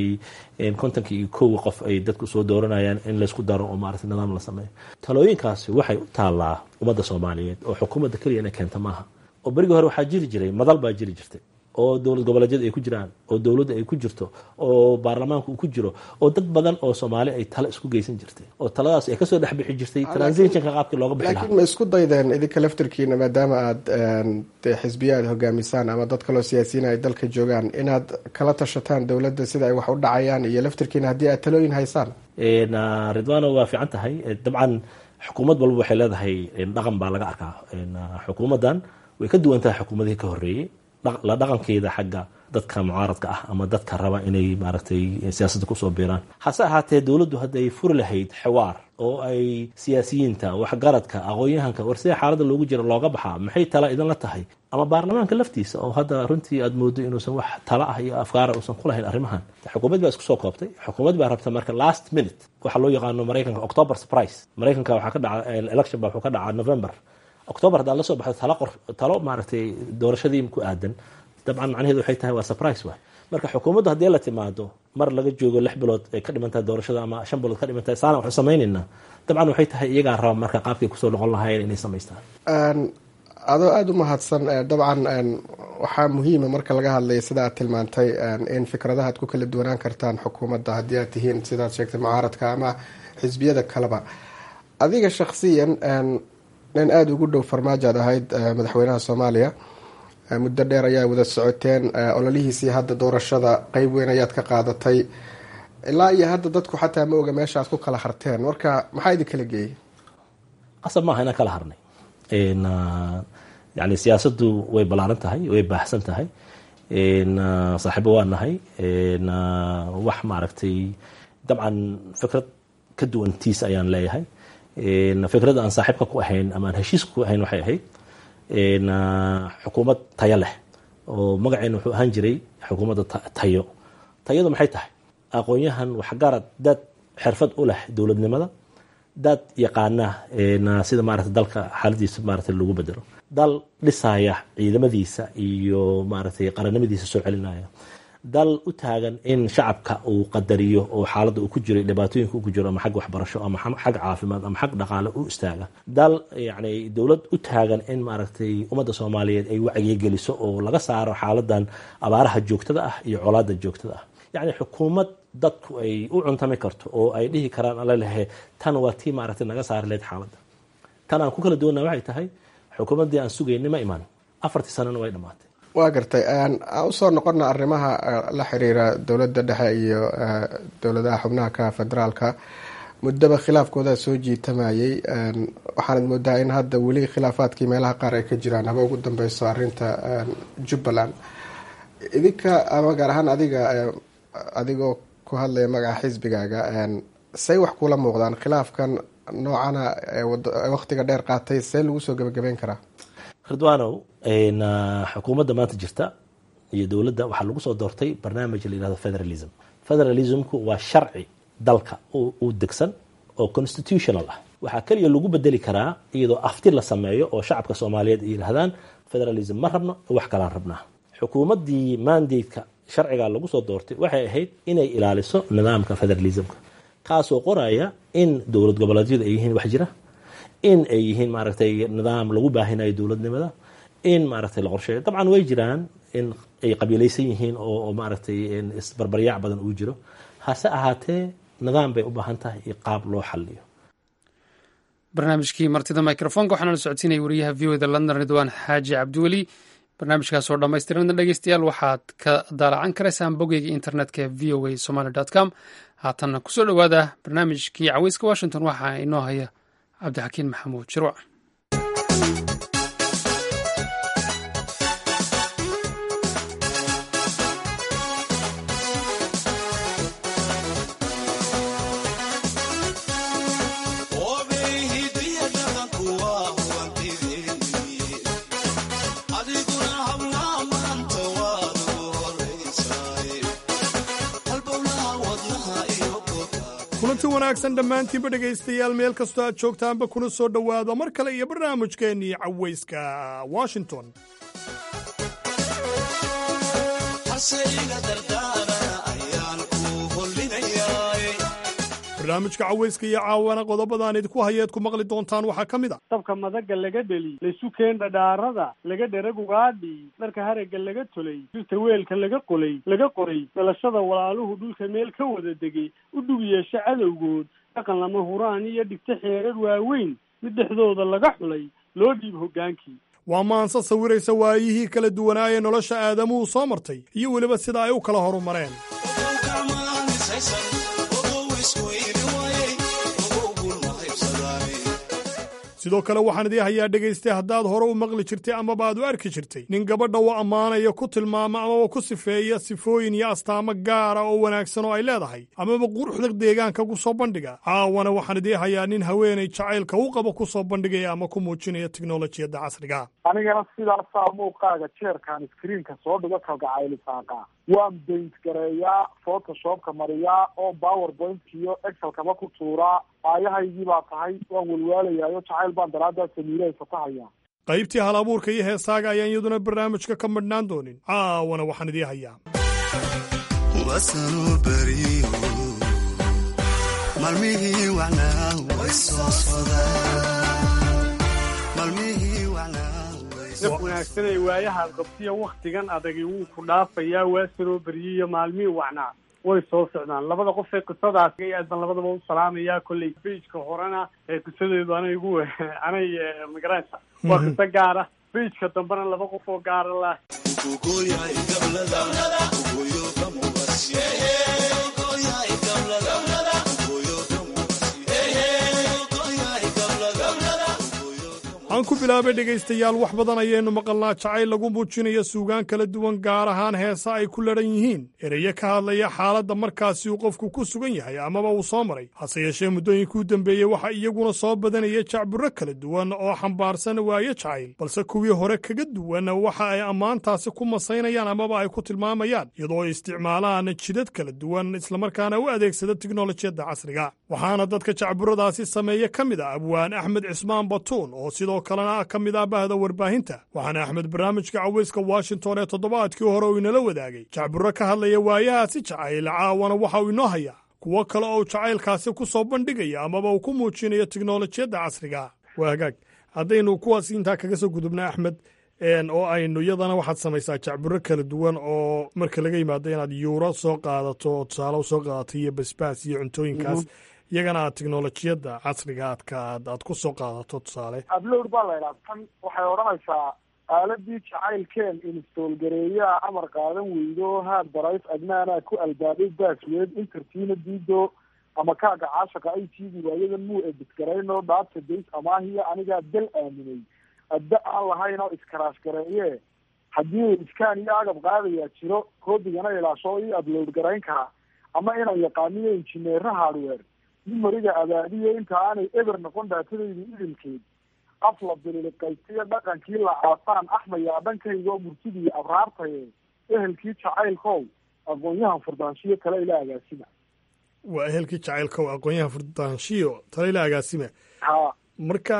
51 qof ay dadku soo dooranayaan in laysku daro oo maaragtay nidaam la sameeyo. talooyinkaasi waxay u taallaa ummadda Soomaaliyeed oo xukuumadda kaliya inay keento maaha. oo berigii hore waxaa jiri jiray madal baa jiri jirtay oo dowlad goboleedyada ay ku jiraan, oo dowladda ay ku jirto, oo baarlamaanka uu ku jiro, oo dad badan oo Soomaali ay talo isku geysan jirtay, oo taladaas ay kasoo dhex bixi jirtay transitionka qaabkii looga bixi lahaa. laakiin ma isku daydeen idinka laftirkiina maadaama aad xisbiya aad hogaamisaan ama dad kaloo siyaasiyiin ay dalka joogaan inaad kala tashataan dowladda sida ay wax u dhacayaan iyo laftirkiina haddii aad talooyin haysaan? ridwaano waa fiican tahay. dabcan xukuumad walba waxay leedahay dhaqan baa laga arkaa. xukuumaddan way ka duwan tahay xukuumadihii ka horreeyey. la dhaqankeeda xagga dadka mucaaradka ah ama dadka raba inay maaragtay siyaasadda kusoo biiraan. hase ahaatee dowladdu hadday furi lahayd xiwaar oo ay siyaasiyiinta, waxgaradka, aqoon-yahanka warsida xaaladda loogu jira looga baxaa, maxay tala idinla tahay? ama baarlamaanka laftiisa oo hadda runtii aad moodo inuusan wax tala ah iyo afkaara uusan ku lahayn arrimahan. xukuumad baa isku soo koobtay. xukuumad baa rabta marka last minute waxa loo yaqaano Mareykanka October surprise. Mareykanka waxaa ka dhaca election baa wuxuu ka dhacaa November. October haddaa la soo baxdo talo maaragtay doorashadii ku aadan, dabcan macnaheedu waxay tahay waa surprise waay. marka xukuumaddu haddii la timaado mar laga joogo 6 bilood ay ka dhimantahay doorashada ama 5 bilood ka dhimantahay, saana waxu samaynaynaa. dabcan waxay tahay iyagaa raba marka qaabkay kusoo noqon lahaayeen inay samaystaan. adoo aada u mahadsan. dabcan waxaa muhiima marka laga hadlaya sida aad tilmaantay in fikradaha aad ku kala duwanaan kartaan xukuumadda haddii aad tihiin sidaad sheegtay mucaaradka ama xisbiyada kaleba. adiga shakhsiyan nin aada ugu dhow farmaajo aad ahayd madaxweynaha Soomaaliya, muddo dheer ayaa wada socoteen. ololihiisii hadda doorashada qeyb weyn ayaad ka qaadatay. ilaa iyo hadda dadku xataa ma oga meesha aad ku kala harteen. marka maxaa idin kala geeyey? qasab maaha inaan kala harnay. yani siyaasaddu way ballaaran tahay, way baahsan tahay. saaxiibo waa nahay. wax maaragtay dabcan fikrad ka duwantiis ayaan leeyahay. fikradda aan saaxiibka ku ahayn ama aan heshiiska ku ahayn waxay ahayd xukuumad tayo leh, oo magaceena wuxuu ahaan jiray xukuumadda tayo. tayadu maxay tahay? aqoon-yahan, waxgarad, dad xirfad u leh dowladnimada, dad yaqaana sida maaragtay dalka xaaladiisa maaragtay lagu bedelo, dal dhisaya ciidamadiisa iyo maaragtay qarannimadiisa soo celinaya, dal u taagan in shacabka uu qadariyo oo xaaladda uu ku jiro dhibaatooyinka uu ku jiro ama xag waxbarasho ama xag caafimaad ama xag dhaqaale u istaaga, dal yacni dowlad u taagan in maaragtay ummadda Soomaaliyeed ay wacyi geliso oo laga saaro xaaladan abaaraha joogtada ah iyo colaadda joogtada ah. yacni xukuumad dadku ay u cuntami karto oo ay dhihi karaan alla lehe tan waa tii maaragtay naga saari lahayd xaaladda. tan aan ku kala duwanaa waxay tahay xukuumaddii aan sugaynay ma imaan 4 sanana way dhammaatay. waa gartay aan usoo noqonna arrimaha la xiriira dowladda dhexe iyo dowladaha xubnaha ka federaalka. muddaba khilaafkooda soo jiitamayay, waxaanad moodaa in hadda weli khilaafaadkii meelaha qaar ay ka jiraan, haba ugu dambeyso arrinta Jubbaland. idinka ama gaar ahaan adigoo ku hadlaya magaca xisbigaaga, say wax kula muuqdaan khilaafkan noocana waqtiga dheer qaatay, see lagu soo gebagabeyn karaa? Ridwaanow, xukuumadda maanta jirta iyo dowladda waxaa lagu soo doortay barnaamij la yidhahdo federalism. Federalismku waa sharci dalka u degsan oo constitutional ah. waxaa kaliya lagu bedeli karaa iyadoo afti la sameeyo oo shacabka Soomaaliyeed ay yiraahdaan federalism ma rabno, wax kale aan rabnaa. xukuumaddii mandate-ka sharciga lagu soo doortay waxay ahayd inay ilaaliso nidaamka federalismka, kaasoo qoraya in dowlad goboleedyadu ay yihiin wax jira, in ay yihiin maaragtay nidaam lagu baahinayo dowladnimada, in maaragtay la qorsheeyo. dabcan way jiraan in ay qabiilaysan yihiin oo maaragtay isbarbaryaac badan uu jiro, hase ahaatee nidaam bay u baahan tahay iyo qaab loo xalliyo. barnaamijkii martida microfonka waxaana la socodsiinaya wariyaha VOAda London Ridwaan Xaaji Cabdiweli. barnaamijkaas oo dhammaystiran dhegeystayaal waxaad ka daalacan karaysaan bogeyga internetka ee voasomali.com. haatanna kusoo dhowaada barnaamijkii caweyska Washington waxaa inoo haya cabdixakiin maxamuud shirwac. kulanti wanaagsan dhammaantiinba dhegaystayaal meel kastoo aad joogtaanba kuna soo dhowaado mar kale iyo barnaamijkeennii cawayska Washington. barnaamijka cawayska iyo caawana qodobadaan idinku hayeed ku maqli doontaan waxaa ka mid a dabka madaga laga dheli laysu keen dhadhaarada laga dherag ugaadhi dharka haragga laga tolay dirta weelka laga qoray dhalashada walaaluhu dhulka meel ka wada degay u dhug yeesha cadowgood dhaqan lama huraan iyo dhigta xeerar waaweyn mid dhexdooda laga xulay loo dhiib hoggaankii. waa maanse sawiraysa waayihii kala duwanaayee nolosha aadamuhu soo martay iyo weliba sida ay u kala horumareen. sidoo kale waxaan idii hayaa dhegaystay haddaad hore u maqli jirtay amaba aad u arki jirtay nin gabadha u ammaanaya, ku tilmaama amaba ku sifeeya sifooyin iyo astaamo gaara oo wanaagsan oo ay leedahay amaba quruxda deegaanka ku soo bandhiga. caawana waxaan idii hayaa nin haweenay jacaylka u qabo ku soo bandhigaya ama ku muujinaya tiknolojiyadda casriga. anigana sidaasaa muuqaaga jeerkaan iskriinka soo dhigo kalgacaylisaaqa waan baint gareeyaa, photoshopka mariyaa oo powerpoint iyo excelkaba ku tuuraa. aayahaygii baa tahay waan walwaalayaayo jacayl baan daraaddaa samiiraysa tahaya. qaybtii hal abuurka iyo heesaaga ayaan iyaduna barnaamijka ka madhnaan doonin. caawana waxaan idii hayaa naf wanaagsanay waayahaad qabtiya wakhtigan adagi wuu ku dhaafayaa, waa sanoo beriyiyo maalmihii wacnaa way soo socdaan. labada qof ee qisadaas aad baan labadaba u salaamayaa. kolley beijka horena ee qisadeedu anay magaraysa waa qiso gaara, beijka dambena laba qof oo gaara lah. aan ku bilaabay dhegaystayaal wax badan ayaynu maqalnaa jacayl lagu muujinayo suugaan kala duwan gaar ahaan heesa ay ku ladhan yihiin ereyo ka hadlaya xaaladda markaasi uu qofku ku sugan yahay amaba uu soo maray hase yeeshee muddooyinkii u dambeeyey waxa iyaguna soo badanaya jacburro kala duwan oo xambaarsan waayo jacayl balse kuwii hore kaga duwan waxa ay ammaantaasi ku masaynayaan amaba ay ku tilmaamayaan iyadoo ay isticmaalaan jidad kala duwan islamarkaana u adeegsada tiknolojiyadda casriga waxaana dadka jacburradaasi sameeya ka mid ah abwaan axmed cismaan batuun oo sidoo kalena ka mid ah bahda warbaahinta waxaana axmed barnaamijka cawayska washington ee toddobaadkii hore uu inala wadaagay jacburro ka hadlaya waayahaasi jacayl caawana waxa uu inoo hayaa kuwo kale oo jacaylkaasi ku soo bandhigaya amaba uu ku muujinayo tiknolojiyadda casriga waa hagaag haddaynu kuwaas intaa kaga soo gudubna axmed oo aynu iyadana waxaad samaysaa jacburro kala duwan oo marka laga yimaado inaad yuuro soo qaadato oo tusaale soo qaadato iyo basbaas iyo cuntooyinkaas iyagana aad tiknolojiyadda casriga aad ku soo qaadato tusaale upload baa la idhaha tan waxay odhanaysaa aaladii jacaylkeen install gareeyaa amar qaadan weydo haad barays adnaanaa ku albaabay baasweed intertiina diido ama kaaga caashaqa ay tiidi waayadan muu edidgarayno database amaahiya anigaa dal aaminay adda aan lahayn oo iskaraash gareeye haddii iskaan iyo agab qaadayaa jiro koodigana ilaasho ii upload garayn karaa ama inaan yaqaaniyo injineera hardware numeriga abaadiyo inta aanay eber noqon daatadayda idilkeed af la bililiqaysiyo dhaqankii la aasaan axmayaa dhankayga oo murtidiiyo abraartaye ehelkii jacaylkow aqoon-yahan furdaanshiyo tale ila agaasima waa ehelkii jacaylkow aqoon-yahan furdaanshiyo tale ila agaasima ha marka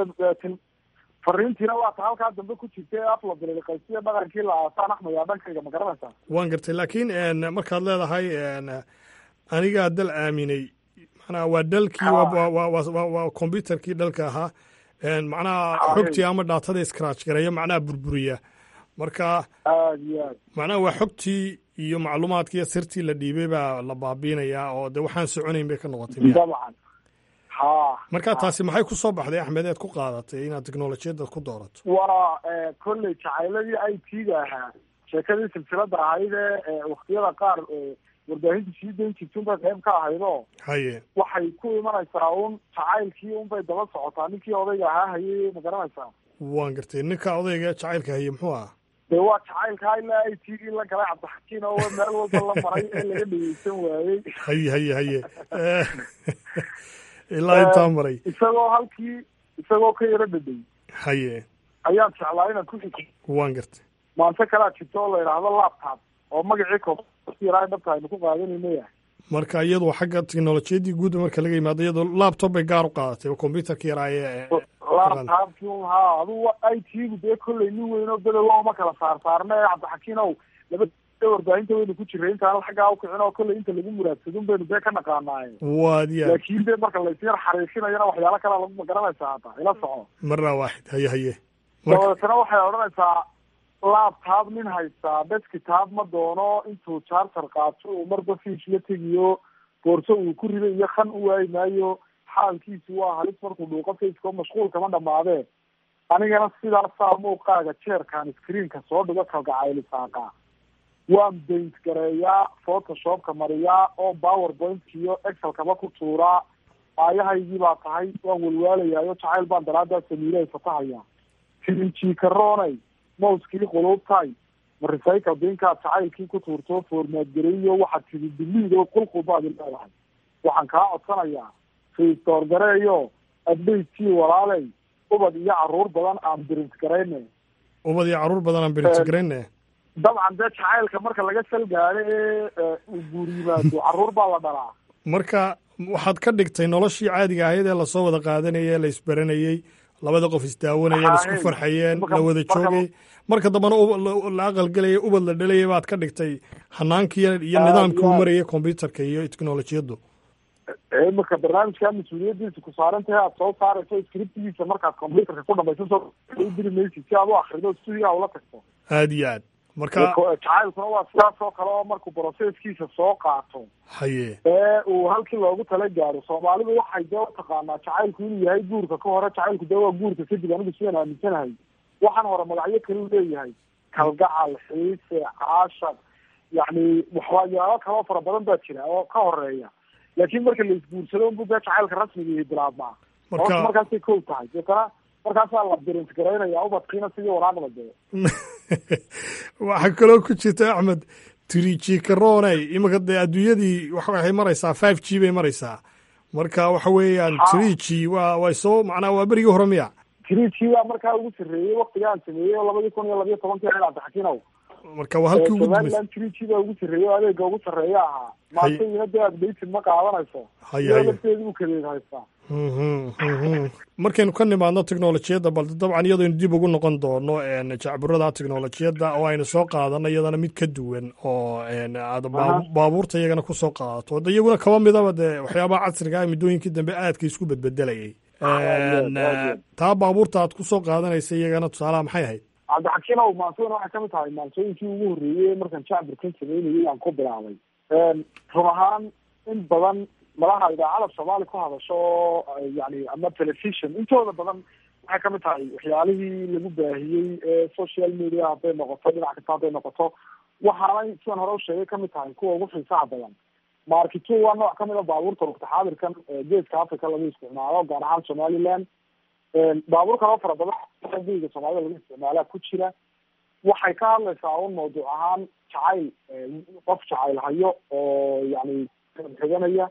fariintiina waa ta halkaa dambe ku jirta ee af la bililiqaysiyo dhaqankii la aasaan axmayaa dhankayga ma garanaysaa waan gartay laakiin markaad leedahay anigaa dal aaminay macnaha waa dalkii waa combyuterkii dalka ahaa macnaha xogtii ama dhaatada iscratch gareeya macnaha burburiya marka macnaha waa xogtii iyo macluumaadkii iyo sirtii la dhiibay baa la baabiinayaa oo de waxaan soconayn bay ka noqotay dabcan marka taasi maxay ku soo baxday axmed eed ku qaadatay inaad tiknolojiyadda ku doorato waa kolley jacayladii i t-ga ahaa sheekadii silsilada ahayd ee waktiyada qaar warbaahinta sii dayn jirtun bay qayb ka ahaydo haye waxay ku imanaysaa un jacaylkii un bay daba socotaa ninkii odayga ahaa hayay ma garanaysaa waan gartay ninka odayga jacaylka haye muxuu ahaa dee waa jacaylkaa ilaa i t v la galay cabdixakiin oo meel walba la maray ee laga dhegeysan waayey haye ilaa intaa maray isagoo ka yaro dhadhay haye ayaan jeclaa inaan ku xiko waan gartay maanta kalaa jirto oo la yidhaahdo laptop oo magacii yaraa dhabta aynu ku qaadanayna yahay marka iyadoo xagga tiknolojiyaddii guud marka laga yimaado iyadoo laptop bay gaar u qaadatay oo combyuterka yaraaye laptopki ha adugu i t-gu dee kolley nin weyn oo bedow ma kala saarsaarna ee cabdixakiin ow laba warbaahinta waynu ku jiray intaan xaggaa ukicin oo kolley inta lagu muraadsadun baynu dee ka naqaanaaye waadiya laakiin dee marka laysi yar xariifinayana waxyaalo kalea lagu magaranaysaa hata ila soco marna waaxid haye dabadeetana waxay odhanaysaa laptop nin haystaa deskitaab ma doono intuu charger qaato uu marba fiish la tegiyo boorso uu ku riday iyo kan u waayi maayo xaalkiisu waa halis markuu dhuuqo faceko mashquul kama dhamaadee anigana sidaasaa muuqaaga jeerkaan screenka soo dhigo kalgacaylisaaqa waan baint gareeyaa photoshopka mariyaa oo powerpoint iyo excelkaba ku tuuraa aayahaygii baa tahay waan walwaalayaayo jacayl baan daraadaa samiileay fatahaya tirinjikaroonay mouskii quluubtay ma recycle binkaad jacaylkii ku tuurto formaad gareeyo waxaad tidi diliid oo qulqubaad leedahay waxaan kaa codsanayaa restore gareeyo adbaytkii walaaley ubad iyo caruur badan aan birint garayne dabcan dee jacaylka marka laga sal gaado ee uu guur yimaado caruur baa la dhalaa marka waxaad ka dhigtay noloshii caadiga ahayd ee lasoo wada qaadanayay la isbaranayey labada qof isdaawanaya la isku farxayeen la wada joogay marka dambana la aqalgelaya ubad la dhalaya baad ka dhigtay hanaankii iyo nidaamkii u marayay combyuterka iyo teknolojiyaddu imika barnaamijkaa mas-uuliyadiisa ku saaran tahay aad soo saarayso scriptigiisa markaad combyuterka ku dhamayso soo diri maysid si aad u akrido studiga ula tagto aad iyo aad marka jacaylkuna waa sidaas oo kale oo markuu processkiisa soo qaato haye ee uu halkii loogu tala gaaro soomaalidu waxay dee utaqaanaa jacaylku inuu yahay guurka ka hore jacaylku dee waa guurka kadib anigu sidaan aaminsanahay waxaan hore magacyo kaleu leeyahay kalgacal xiise caashar yacni waxyaalo kaloo fara badan baa jira oo ka horeeya laakiin marka la isguursado unbu dee jacaylka rasmiga bilaabmaa markaasay kow tahay deetana markaasaa la dirint garaynaya ubadkiina sidii waraaqda dee waxaa kaloo ku jirta Axmed 3G karoonay iminka dee adduunyadii waxay maraysaa 5G bay maraysaa marka waxa weeyaan 3G waa soo macnaa waa berigii hore miya 3G waa markaa ugu sarreeyey waqtigaan sameeyey 2012 cabdixakiinow marka waa halkii ugu dambeysay 3G baa ugu sarreeyey oo adeega ugu sarreeya ahaa maantayna dee update ma qaadanayso lafteedu kadeed haystaa markaynu ka nimaadno teknolojiyadda bal dabcan iyadaynu dib ugu noqon doono jacburada teknolojiyadda oo aynu soo qaadano iyadana mid ka duwan oo aad baabuurta iyagana kusoo qaadato de iyaguna kaba midaba dee waxyaabaha casriga ah muddooyinkii dambe aadka isku bedbedelayay taa baabuurta aad kusoo qaadanaysa iyagana tusaalaha maxay ahayd cabdixakiinow maantooyina waxay kamid tahay maantooyinkii ugu horreeyey markaan jacburkan sameynayay aan ku bilaabay run ahaan in badan malaha idaacada soomaali ku hadasho oo yani ama television intooda badan waxay kamid tahay waxyaalihii lagu baahiyey ee social media hadday noqoto dhinac kasta hadday noqoto waxaanay sidan hore usheegay kamid tahay kuwa ugu xiisaha badan markito waa nooc kamid a baabuurta waqti xaadirkan geeska africa lagu isticmaalo gaar ahaan somaliland baabuur kaloo fara badan geyga soomaalida lagu isticmaalaa ku jira waxay ka hadlaysaa un mawduuc ahaan jacayl qof jacayl hayo oo yani xiganaya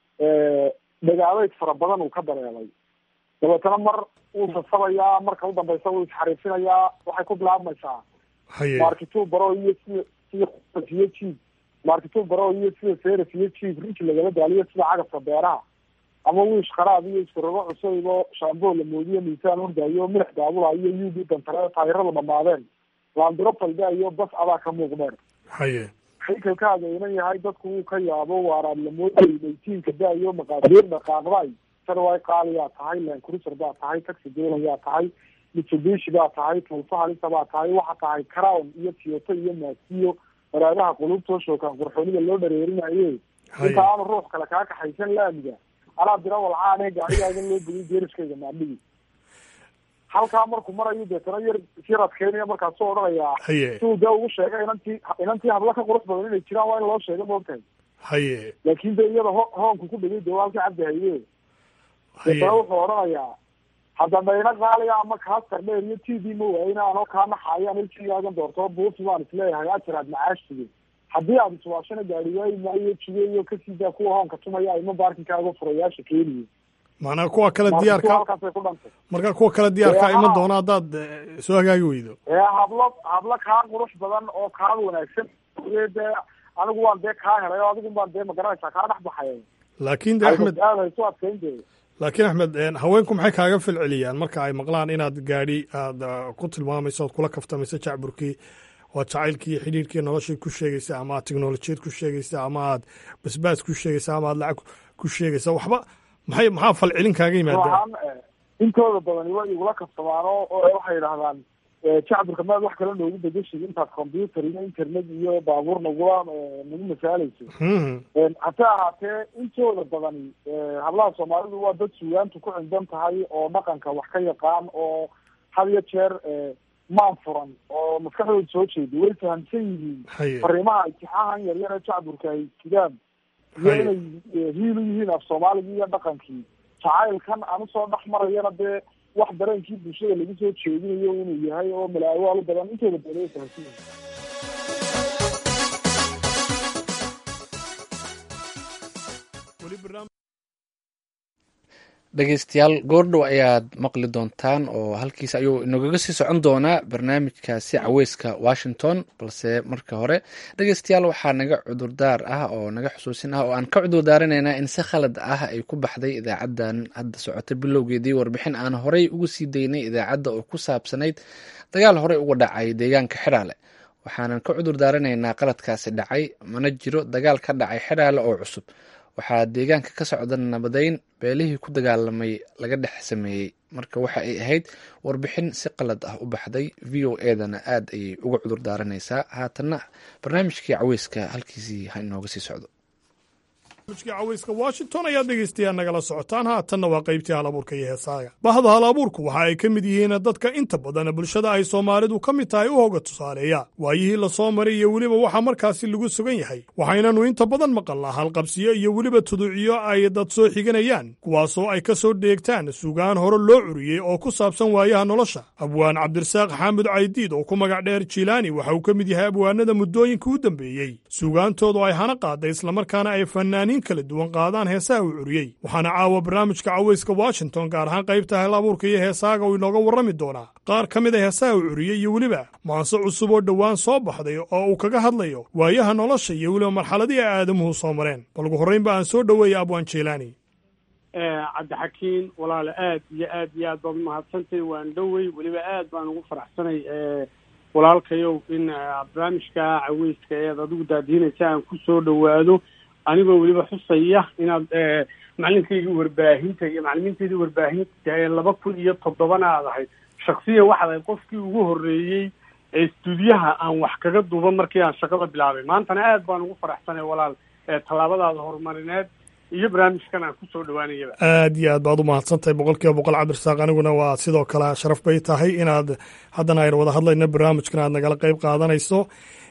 dagaadeyd fara badan uu ka dareelay dabeetana mar wuu sasabayaa marka u dambeysa wuu isxariifinayaa waxay ku bilaabmaysaa markituu baro iyo sida iyo jiib markituu baro iyo sida seras iyo jiib rinki lagala daaliyo sida cagafka beeraha ama wiish qaraad iyo iskarogo cusayb oo shaamboo la moodiyo miisaan ordaayo milix daabula iyo ud dantare taayirada dhamaadeen laandiro falda iyo bas adaa ka muuqdeen haykalkaaga inan yahay dadku wuu ka yaabo waaraad lamoodayay dhaytiinka da-iyo maqaadiir dhaqaaqday sarway qaaliyaa tahay lancruiser baa tahay taxi dolayaa tahay mitsubishi baa tahay tulfa halisa baa tahay waxa tahay crown iyo toyota iyo maasiyo waraadaha qulubtoo shookaan qurxoonida loo dhareerinaye inta aanu ruux kale kaa kaxaysan laamiga anaa dira walcaane gaarigaaga loo geliy geeriskayga maadhigi halkaa markuu marayo deetana yar adkeynaya markaasuu odhanayaa siduu dee ugu sheegay inantii habla ka qurux badan inay jiraan waa in loo sheega moogtahay laakin de iyada hoonku ku dhegay de halkii cabdi haye deetana wuxuu odhanayaa haddaba ina qaaliya ama kaastar dheer iyo t v ma waayina anoo kaa naxayo anilkigaagan doortoo buufi baan isleeyahay ajir aad macaashtige haddii aad iswaashana gaari waayi maayo jigeeyo kasiidaa kuwa hoonka tumaya ima baarkinkaaga furayaasha keeniye macnaa kuwa kale diyaarka markaa kuwa kale diyaarkaa iman doona haddaad soo hagaagi weydo hablo kaa qurux badan oo kaa wanaagsan dee anigu waan dee kaa helay o adigu baan dee magaranaysaa kaa dhex baxay laakin de axmed aad hayso adkayn de laakiin axmed haweenku maxay kaaga filceliyaan marka ay maqlaan inaad gaadhi aad ku tilmaamayso ood kula kaftamayso jacburkii oo jacaylkii iyo xidhiirkii noloshay ku sheegaysa ama aad teknolojiyad ku sheegaysa ama aad basbaas ku sheegaysa ama aad lacag ku sheegaysa waxba maxaa falcelin kaaga yimaada intooda badani way igula kaftamaan oo waxay yidhahdaan jacburka maad wax kale noogu bedeshid intaad computer iyo internet iyo baabuur nagula nagu masaalayso hase ahaatee intooda badani hablaha soomaalidu waa dad suugaantu ku cindan tahay oo dhaqanka wax ka yaqaan oo had iyo jeer maan furan oo maskaxdooda soo jeeda way fahamsan yihiin fariimaha itixaahan yaryar ee jacburka ay jiraan iyo inay hiil u yihiin af soomaaligii iyo dhaqankii jacaylkan aan usoo dhex marayana dee wax dareenkii bulshada lagu soo jeedinayo inuu yahay oo malaawaalo badan intooda badan ay fahamsan yihiin dhegeystayaal goordhow ayaad maqli doontaan oo halkiisa ayuu inagaga sii socon doonaa barnaamijkaasi caweyska washington balse marka hore dhegeystayaal waxaa naga cudurdaar ah oo naga xusuusin ah oo aan ka cudurdaaranayna in si khalad ah ay ku baxday idaacadan hadda socota bilowgeedii warbixin aan horey ugu sii daynay idaacadda oo ku saabsanayd dagaal horey uga dhacay deegaanka xidhaale waxaanan ka cudurdaaranaynaa qaladkaasi dhacay mana jiro dagaal ka dhacay xidhaale oo cusub waxaa deegaanka ka socda nabadeyn beelihii ku dagaalamay laga dhex sameeyey marka waxa ay ahayd warbixin si qalad ah u baxday v o edana aad ayay uga cudur daaranaysaa haatanna barnaamijkii caweyska halkiisii ha inooga sii socdo cawayska washington ayaad dhegaystayaa nagala socotaan haatanna waa qaybtii halabuurka iyo heesaaga bahda halabuurku waxa ay ka mid yihiin dadka inta badan bulshada ay soomaalidu ka mid tahay u hoga tusaaleeya waayihii la soo maray iyo weliba waxa markaasi lagu sugan yahay waxaynanu inta badan maqalnaa halqabsiyo iyo weliba tuduuciyo ay dad soo xiganayaan kuwaasoo ay ka soo dheegtaan sugaan hore loo curiyey oo ku saabsan waayaha nolosha abwaan cabdirasaaq xaamud caydiid oo ku magac dheer jilaani waxa uu ka mid yahay abwaanada muddooyinka u dambeeyey sugaantoodu ay hana qaaday islamarkaana ay fannaaniin kala duwan qaadaan heesaha uu curiyey waxaana caawa barnaamijka cawayska washington gaar ahaan qaybta halabuurka iyo heesaaga uu inooga warrami doonaa qaar ka mid a heesaha uu curiyey iyo weliba maanse cusub oo dhowaan soo baxday oo uu kaga hadlayo waayaha nolosha iyo weliba marxaladii ay aadamuhu soo mareen balgu horraynba aan soo dhoweeya abwaan jilaani cabdixakiin walaalo aad iyo aad baad umahadsantahay waan dhowey weliba aad baan ugu faraxsanay walaalkayow in barnaamijka caweyska eed adigu daadiinaysa aan ku soo dhowaado anigoo weliba xusaya inaad macalinkaygii warbaahinta iyo macalimiintaydii warbaahinta ee 2007 aad ahayd shaksiyan waxaad ahayd qofkii ugu horreeyey ee stuudiyaha aan wax kaga duuba markii aan shaqada bilaabay maantana aad baan ugu faraxsanay walaal tallaabadaada horumarineed iyo barnaamijkan aan kusoo dhawaanayaba aad iyo aad baad u mahadsantahay 100% cabdirasaaq aniguna waa sidoo kale sharaf bay tahay inaad haddana aynu wada hadlayno barnaamijkan aad nagala qayb qaadanayso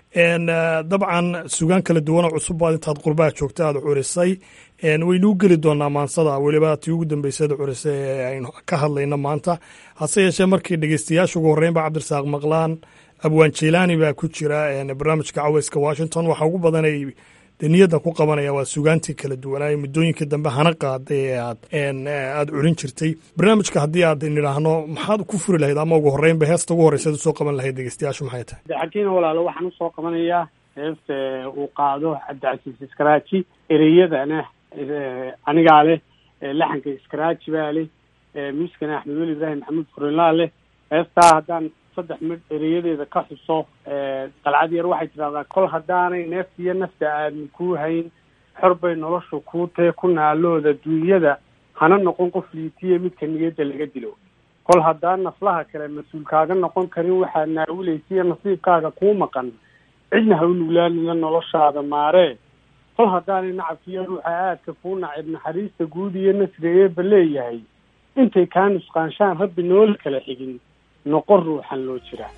dabcan sugaan kala duwanoo cusub baad intaad qurbaha joogta aad curisay waynuu geli doonaa maansada weliba tii ugu dambeysada curisay ee aynu ka hadlayno maanta hase yeeshee markii dhegeystayaasha ugu horreyn ba cabdirasaaq maqlaan abwaan jilaani baa ku jira barnaamijka cawayska washington waxa ugu badanay niyadda ku qabanaya waa sugaantii kala duwanaaye muddooyinka dambe hana qaaday ee aad curin jirtay barnaamijka haddii aad nidhaahno maxaad ku furi lahayd ama ugu horreynba heesta ugu horreysa usoo qaban lahayd dhegeystayaashu maxay tahay daxakiina walaalo waxaan usoo qabanayaa heesta uu qaado cabdicasiis iskaraaji ereyadana anigaa leh laxanka iskaraaji baa leh miiskana axmed weli ibraahim maxamuud furinlaa leh heestaa haddaan 3 midh ereyadeeda ka xuso qalcad yar waxay tidahdaa kol haddaanay neefta iyo nafta aadmi kuu hayn xor bay noloshu kuu tee ku naalooda duunyada hana noqon qof liitiya midka niyadda laga dilo kol haddaan naflaha kale mas-uul kaaga noqon karin waxaad naawilaysiiyo nasiibkaaga kuu maqan cidna ha u nuglaanina noloshaada maaree kol haddaanay nacabkiiyo ruuxa aadka kuu nacib naxariista guud iyo nasri eeba leeyahay intay kaa nusqaanshaan rabbi noola kala xigin noqon ruuxan loo jiraa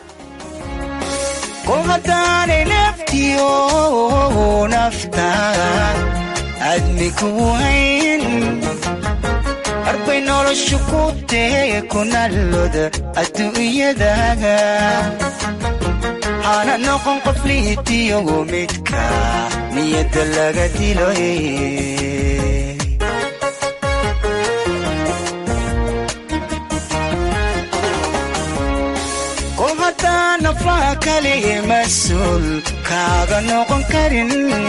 kol haddaanay naftiyo nafta aadmi kuu hayn arbay noloshu ku tee ku nallooda adduunyadaga hana noqon qof liitiyo midka niyadda laga dilo naflaha kaliya mas-uul kaaga noqon karin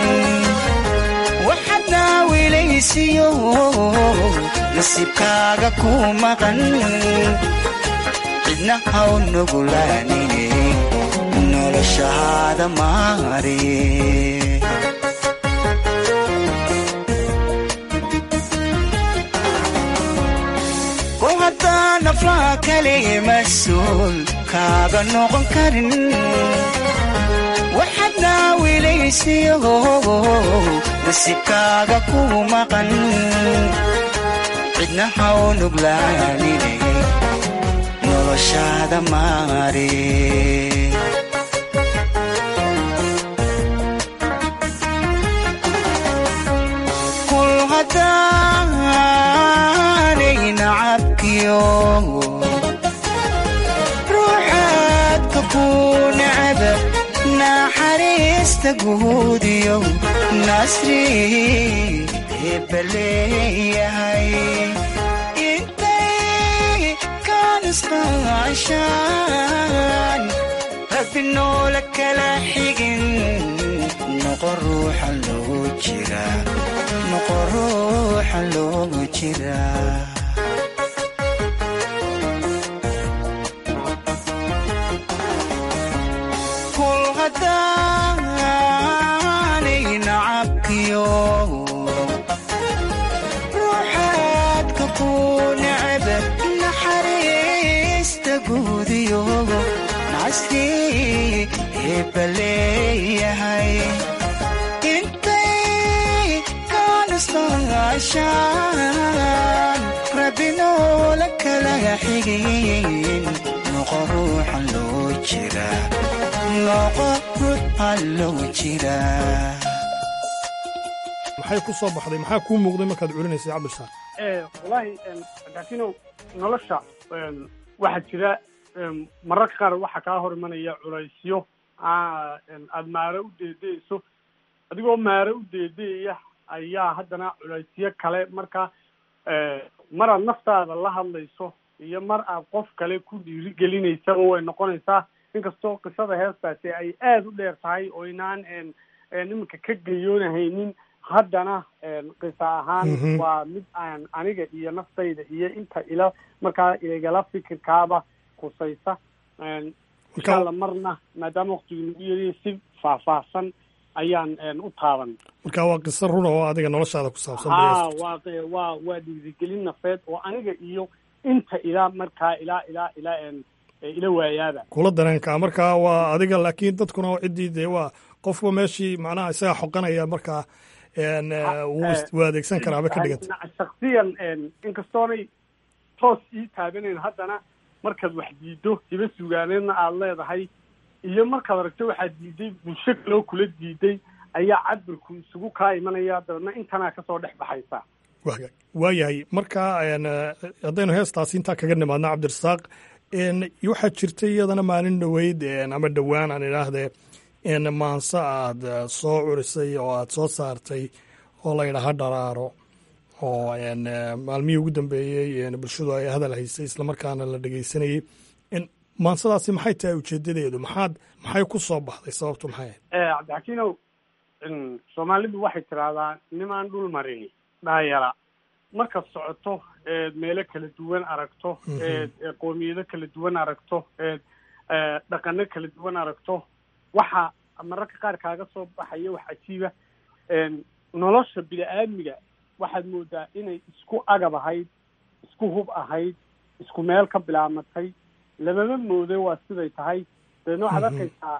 waxaad naawilaysiyo nasiibkaaga kuu maqan cidna ha u nugulaanine noloshaada maare kol haddaa naflaha kaliya mas-uul kaaga noqon karin waxaad naawilaysiyo nasiibkaaga kuu maqan cidna ha u nuglaanine noloshaada maare kul haddaanay nacabkiyo naxariista guudiyo nasri eebba leeyahay intay ka nusqaashaan rabbi noola kala xigin noqon ruuxan loogu jiraa ruuxaadka kuu necba naxariista guudiyo nasri eebba leeyahay intay ka عشان ربنا لك لا يحيين نقروح اللوجرا نقروح اللوجرا maxay ku soo baxday maxaa kuu muuqday markaad curinaysay cabdishaaq wallaahi laakiino nolosha waxaa jira mararka qaar waxaa kaa hor imanaya culaysyo aad maare u deedeyso adigoo maare u deedeeya ayaa haddana culaysyo kale marka mar aad naftaada la hadlayso iyo mar aad qof kale ku dhiirigelinaysaba way noqonaysaa inkastoo qisada heestaasi ay aada u dheer tahay oo inaan iminka ka gayoonahaynin haddana qisa ahaan waa mid aan aniga iyo naftayda iyo inta ila markaa igala fikirkaaba kusaysa insha alla marna maadaama waqtigu nagu yariyo si faahfaahsan ayaan u taaban marka waa qiso runa oo adiga noloshaada ku saabsan waa dhiirigelin nafeed oo aniga iyo inta ilaa markaa ila waayaaba kula dareenka markaa waa adiga laakiin dadkuna ciddii dee waa qofba meeshii macnaha isaga xoqanaya markaa wuu adeegsan karaaba ka dhiganta shaksiyan inkastoonay toos ii taabanayn haddana markaad wax diido hiba sugaaneedna aada leedahay iyo markaad aragto waxaad diiday bulsho kaloo kula diiday ayaa cabirku isugu kaa imanaya dabeedna intanaa kasoo dhex baxaysa waayahay marka haddaynu heestaasi intaa kaga nimaadna cabdirasaaq waxaa jirtay iyadana maalin dhaweyd ama dhowaan aan idhaahdee maanse aad soo curisay oo aad soo saartay oo la yidhaaha dharaaro oo maalmihii ugu dambeeyey bulshadu ay hadal haysay islamarkaana la dhegeysanayey maansadaasi maxay tahay ujeedadeedu maxay ku soo baxday sababtu maxay ahayd cabdixakiinow soomaalidu waxay tidhaahdaa nimaan dhul marini dhaayara markaad socoto meelo kala duwan aragto qoomiyado kala duwan aragto dhaqano kala duwan aragto waxa mararka qaar kaaga soo baxaya wax cajiiba nolosha bini-aadmiga waxaad moodaa inay isku agab ahayd isku hub ahayd isku meel ka bilaamatay labama moode waa siday tahay dabeedna waxaad arkaysaa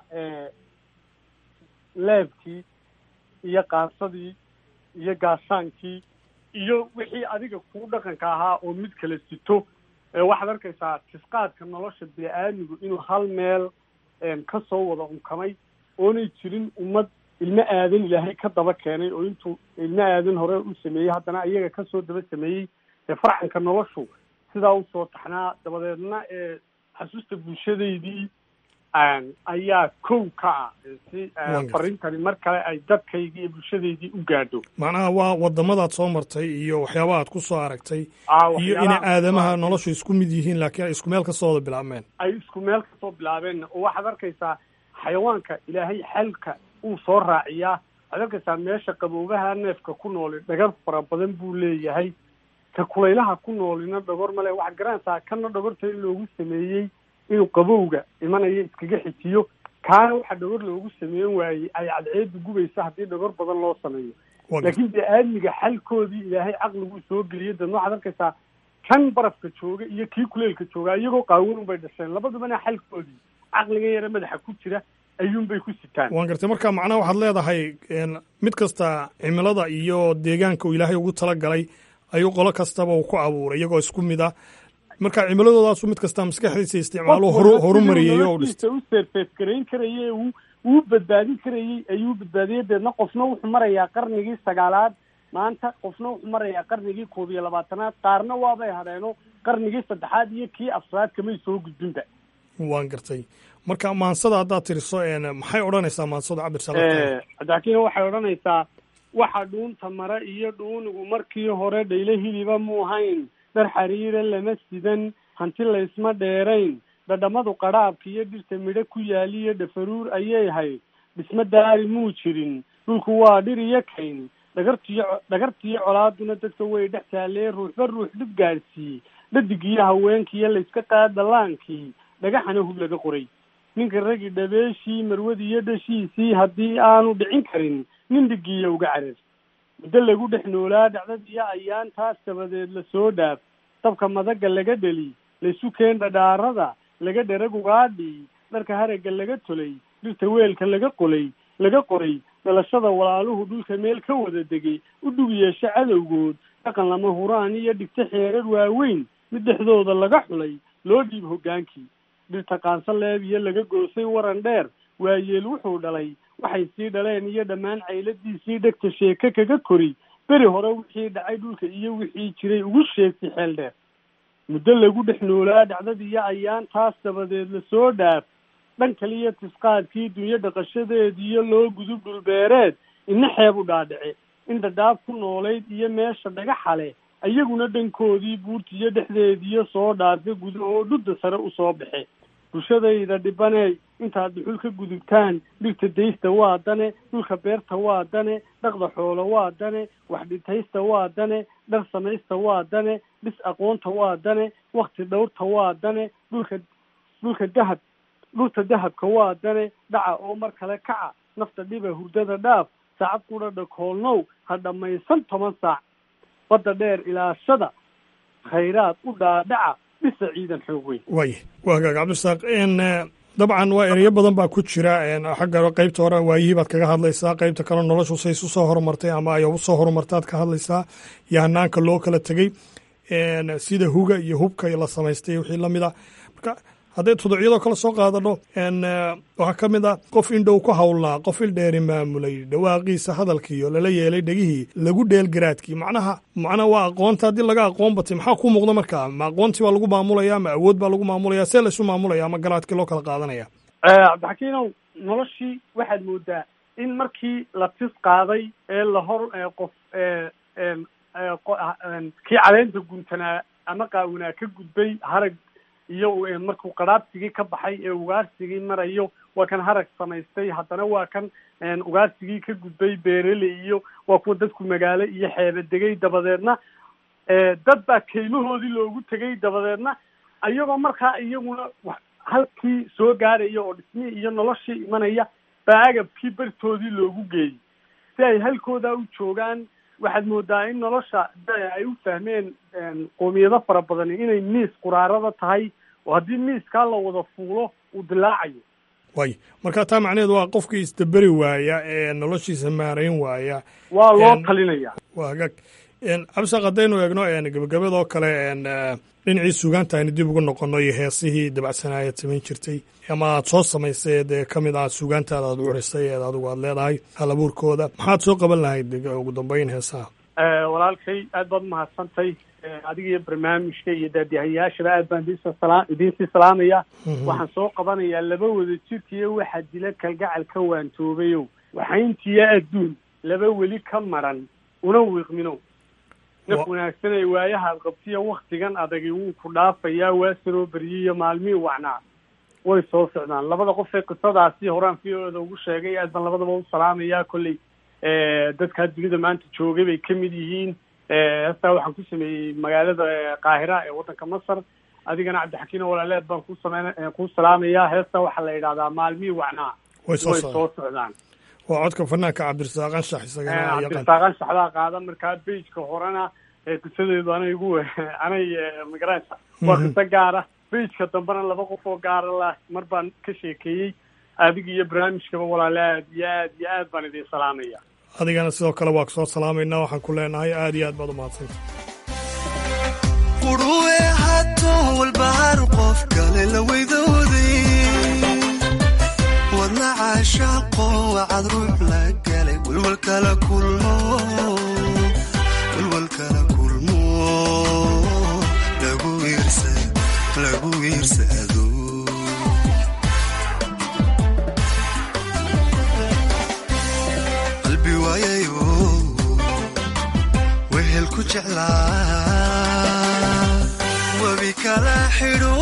leebkii iyo qaansadii iyo gaashaankii iyo wixii adiga kuu dhaqanka ahaa oo mid kala sito waxaad arkaysaa tisqaadka nolosha bini-aadmigu inuu hal meel ka soo wada unkamay oonay jirin ummad ilmo aadan ilaahay ka daba keenay oo intuu ilmo aadan hore u sameeyey haddana iyaga kasoo daba sameeyey farcanka noloshu sidaa usoo taxnaa dabadeedna xasuusta bulshadaydii ayaa kow ka ah si farintani mar kale ay dadkaygii iyo bulshadaydii u gaadho macnaha waa wadamadaad soo martay iyo waxyaabaha aad ku soo aragtay iyo inay aadamaha noloshu isku mid yihiin laakiin ay isku meel kasoo wada bilaabmeen ay isku meel kasoo bilaabeen oo waxaad arkaysaa xayawaanka ilaahay xalka uu soo raaciyaa waxaad arkaysaa meesha qaboobaha neefka ku nooli dhagar fara badan buu leeyahay ka kulaylaha ku noolina dhogor male waxaad garanaysaa kana dhogorta in loogu sameeyey inuu qabowga imanayo iskaga xijiyo kaana waxa dhogor loogu sameeyen waayey ay cadceedu gubaysa haddii dhogor badan loo sameeyo laakiin bini-aadmiga xalkoodii ilaahay caqliguu soo geliyay dadna waxaad arkaysaa kan barafka jooga iyo kii kuleelka joogaa iyagoo qaawan bay dhasheen labadubana xalkoodii caqliga yare madaxa ku jira ayuunbay ku sitaan waan gartay marka macnaha waxaad leedahay mid kasta cimilada iyo deegaanka uu ilaahay ugu talagalay ayuu qolo kastaba uu ku abuuray iyagoo isku mid ah marka cimiladoodaasuu mid kasta maskaxdiisa isticmaalo horumariyey oo dhistay u seerfeefgarayn karayey uu badbaadin karayey ayuu badbaadiyey deedna qofna wuxuu marayaa qarnigii 9aad maanta qofna wuxuu marayaa qarnigii 11aad qaarna waabay hadheeno qarnigii 3aad iyo kii 4aad kamay soo gudbinba waan gartay marka maansada haddaad tiriso maxay odhanaysaa maansada cabdixakiin waxay odhanaysaa waxa dhuunta mara iyo dhuunigu markii hore dhayle hiliba muu hayn dhar xariira lama sidan hanti laysma dheerayn dhadhamadu qadhaabka iyo dhirta midho ku yaaliyo dhafaruur ayay hayd dhisma daari muu jirin dhulku waa dhir iyo kayn dhagartiyo colaaduna dadka way dhex taalee ruuxba ruux dhib gaadhsiiyey dhadigiyo haweenkiiyo layska qaad dhallaankii dhagaxana hub laga qoray ninka ragii dhabeeshii marwadii iyo dhashiisii haddii aanu dhicin karin nin dhigiiya uga carar muddo lagu dhex noolaa dhacdadiyo ayaantaas dabadeed lasoo dhaaf dabka madaga laga dheli laysu keen dhadhaarada laga dherag ugaadhi dharka haragga laga tolay dhirta weelka laga qoray dhalashada walaaluhu dhulka meel ka wada degay u dhug yeesha cadowgood dhaqan lama huraan iyo dhigta xeerar waaweyn mid dhexdooda laga xulay loo dhiib hoggaankii dhirta qaansan leeb iyo laga goosay waran dheer waayeel wuxuu dhalay waxay sii dhaleen iyo dhammaan cayladiisii dhegta sheeke kaga kori beri hore wixii dhacay dhulka iyo wixii jiray ugu sheegtay xeel dheer muddo lagu dhex noolaa dhacdadiiyo ayaantaas dabadeed lasoo dhaaf dhan kaliya tisqaadkii dunyo dhaqashadeediyo loo gudub dhulbeereed ina xeeb u dhaadhice in dhadhaab ku noolayd iyo meesha dhagaxale ayaguna dhankoodii buurtiyo dhexdeediyo soo dhaarka gudahoo dhudda sare usoo baxe bulshadayda dhibaney intaad dhuxul ka gudubtaan dhirta daysta waa dane dhulka beerta waa dane dhaqda xoolo waa dane wax dhintaysta waa dane dhar samaysta waa dane dhis aqoonta waa dane wakti dhowrta waa dane dhulka dahabka waa dane dhaca oo mar kale kaca nafta dhiba hurdada dhaaf saacad kudha dhakoolnow ha dhammaysan 10 saac badda dheer ilaashada khayraad u dhaadhaca dhisa ciidan xoog weyn waay waa hagaag cabdirasaaq dabcan waa ereyo badan baa ku jira xagga qaybta hore waayihii baad kaga hadlaysaa qaybta kale noloshu say isu soo horumartay ama ay usoo horumartaad ka hadlaysaa iyo hanaanka loo kala tegey sida huga iyo hubka la samaystay wixii lamid ah marka hadday tuducyadoo kale soo qaadano waxaa ka mid ah qof indhow ku hawlnaa qof ildheeri maamulay dhawaaqiisa hadalkiiyo lala yeelay dhegihii lagu dheel garaadkii macnaha waa aqoonta haddii laga aqoon batay maxaa ku muuqda markaa ma aqoontii baa lagu maamulaya ma awood baa lagu maamulaya see laysu maamulaya ama garaadkii loo kala qaadanaya cabdixakiinow noloshii waxaad moodaa in markii la tis qaaday ee lahor qof kii caleenta guntanaa ama qaawinaa ka gudbay harag iyo markuu qaraabsigii ka baxay ee ugaarsigii marayo waa kan harag samaystay haddana waa kan ugaarsigii ka gudbay beerele iyo waa kuwa dadku magaalo iyo xeeba degay dabadeedna dad baa kaymahoodii loogu tegay dabadeedna ayagoo markaa iyaguna halkii soo gaaraya oo dhismihii iyo noloshii imanaya baa agabkii bartoodii loogu geeyey si ay halkooda u joogaan waxaad moodaa in nolosha ay u fahmeen qoomiyado fara badan inay miis quraarada tahay oo haddii miiskaa la wada fuulo uu dilaacayo way marka taa macnaheedu waa qofkii isdaberi waaya ee noloshiisa maarayn waaya waa loo talinaya waa hagaag cabdisaaq haddaynu eegno gabagabadoo kale dhinacii suugaanta aynu dib ugu noqono iyo heesihii dabacsanaayad samayn jirtay ama aad soo samaysay dee ka mid ah suugaantaada aad uxurisay ee adigu aad leedahay hal abuurkooda maxaad soo qaban lahayd ugu dambeyn heesaha walaalkay aad baad umahadsantay adiga iyo barnaamijka iyo daadihayaashaba aad baan idiinsii salaamaya waxaan soo qabanayaa laba wada jirkiiyo waxaa dila kalgacal ka waantoobayow waxayntiya adduun laba weli ka maran una wiiqminow naf wanaagsan ay waayahaad qabtiyo waktigan adagi wuu ku dhaafayaa waa siroo beryiyo maalmihii wacnaa way soo socdaan labada qof ee qisadaasi horaan fiooda ugu sheegay aad baan labadaba u salaamayaa kolley dadkaa dunida maanta joogay bay ka mid yihiin heestaa waxaan ku sameeyey magaalada qaahira ee waddanka masar adigana cabdixakiino walaaleed baan ku salaamayaa heestaa waxaa la yidhahdaa maalmihii wacnaa way soo socdaan waa codka fanaanka cabdirasaaq anshax isagana cabdirasaaq anshaxdaa qaada markaa beijka horena qisadeedu anay magaranaysa waa qiso gaara beijka dambena laba qof oo gaara lah mar baan ka sheekeeyey adiga iyo barnaamijkaba walaale aad iyo aad iyo aad baan idin salaamaya adigana sidoo kale waa kusoo salaamaynaa waxaan ku leenahay aad iyo aad baad umahadsanta uruwe hato walbahaar qof kale la weydooday wadna caashaaqo wacad ruux la galay walwalkala kulmo lagu wiirsado qalbi waayayo wehel ku jeclaa wabi kala xidho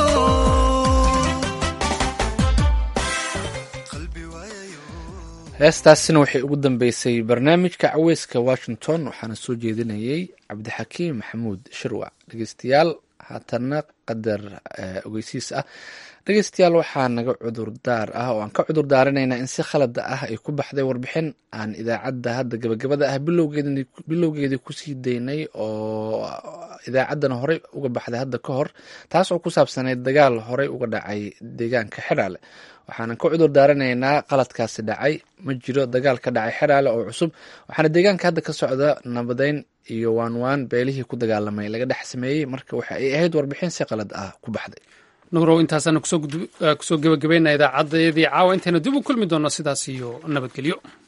heestaasina waxay ugu dambeysay barnaamijka caweyska washington waxaana soo jeedinayay cabdixakiim maxamuud shirwac dhegeystayaal haatana qadar ogeysiis ah dhegeystayaal waxaa naga cudurdaar ah oo aan ka cudur daaranaynaa in si khalada ah ay ku baxday warbixin aan idaacadda hadda gabagabada ah bilowgeedii kusii daynay oo idaacaddana horey uga baxday hadda ka hor taas oo ku saabsanayd dagaal horey uga dhacay deegaanka xeraale waxaanan ka cudur daaranaynaa qaladkaasi dhacay ma jiro dagaal ka dhacay xeraale oo cusub waxaana deegaanka hadda ka socda nabadeyn iyo waanwaan beelihii ku dagaalamay laga dhex sameeyey marka waxa ay ahayd warbixin si qalad ah ku baxday nugrow intaasana kusoo gebagabayna idaacaddayadii caawa intaynu dib u kulmi doonno sidaas iyo nabadgelyo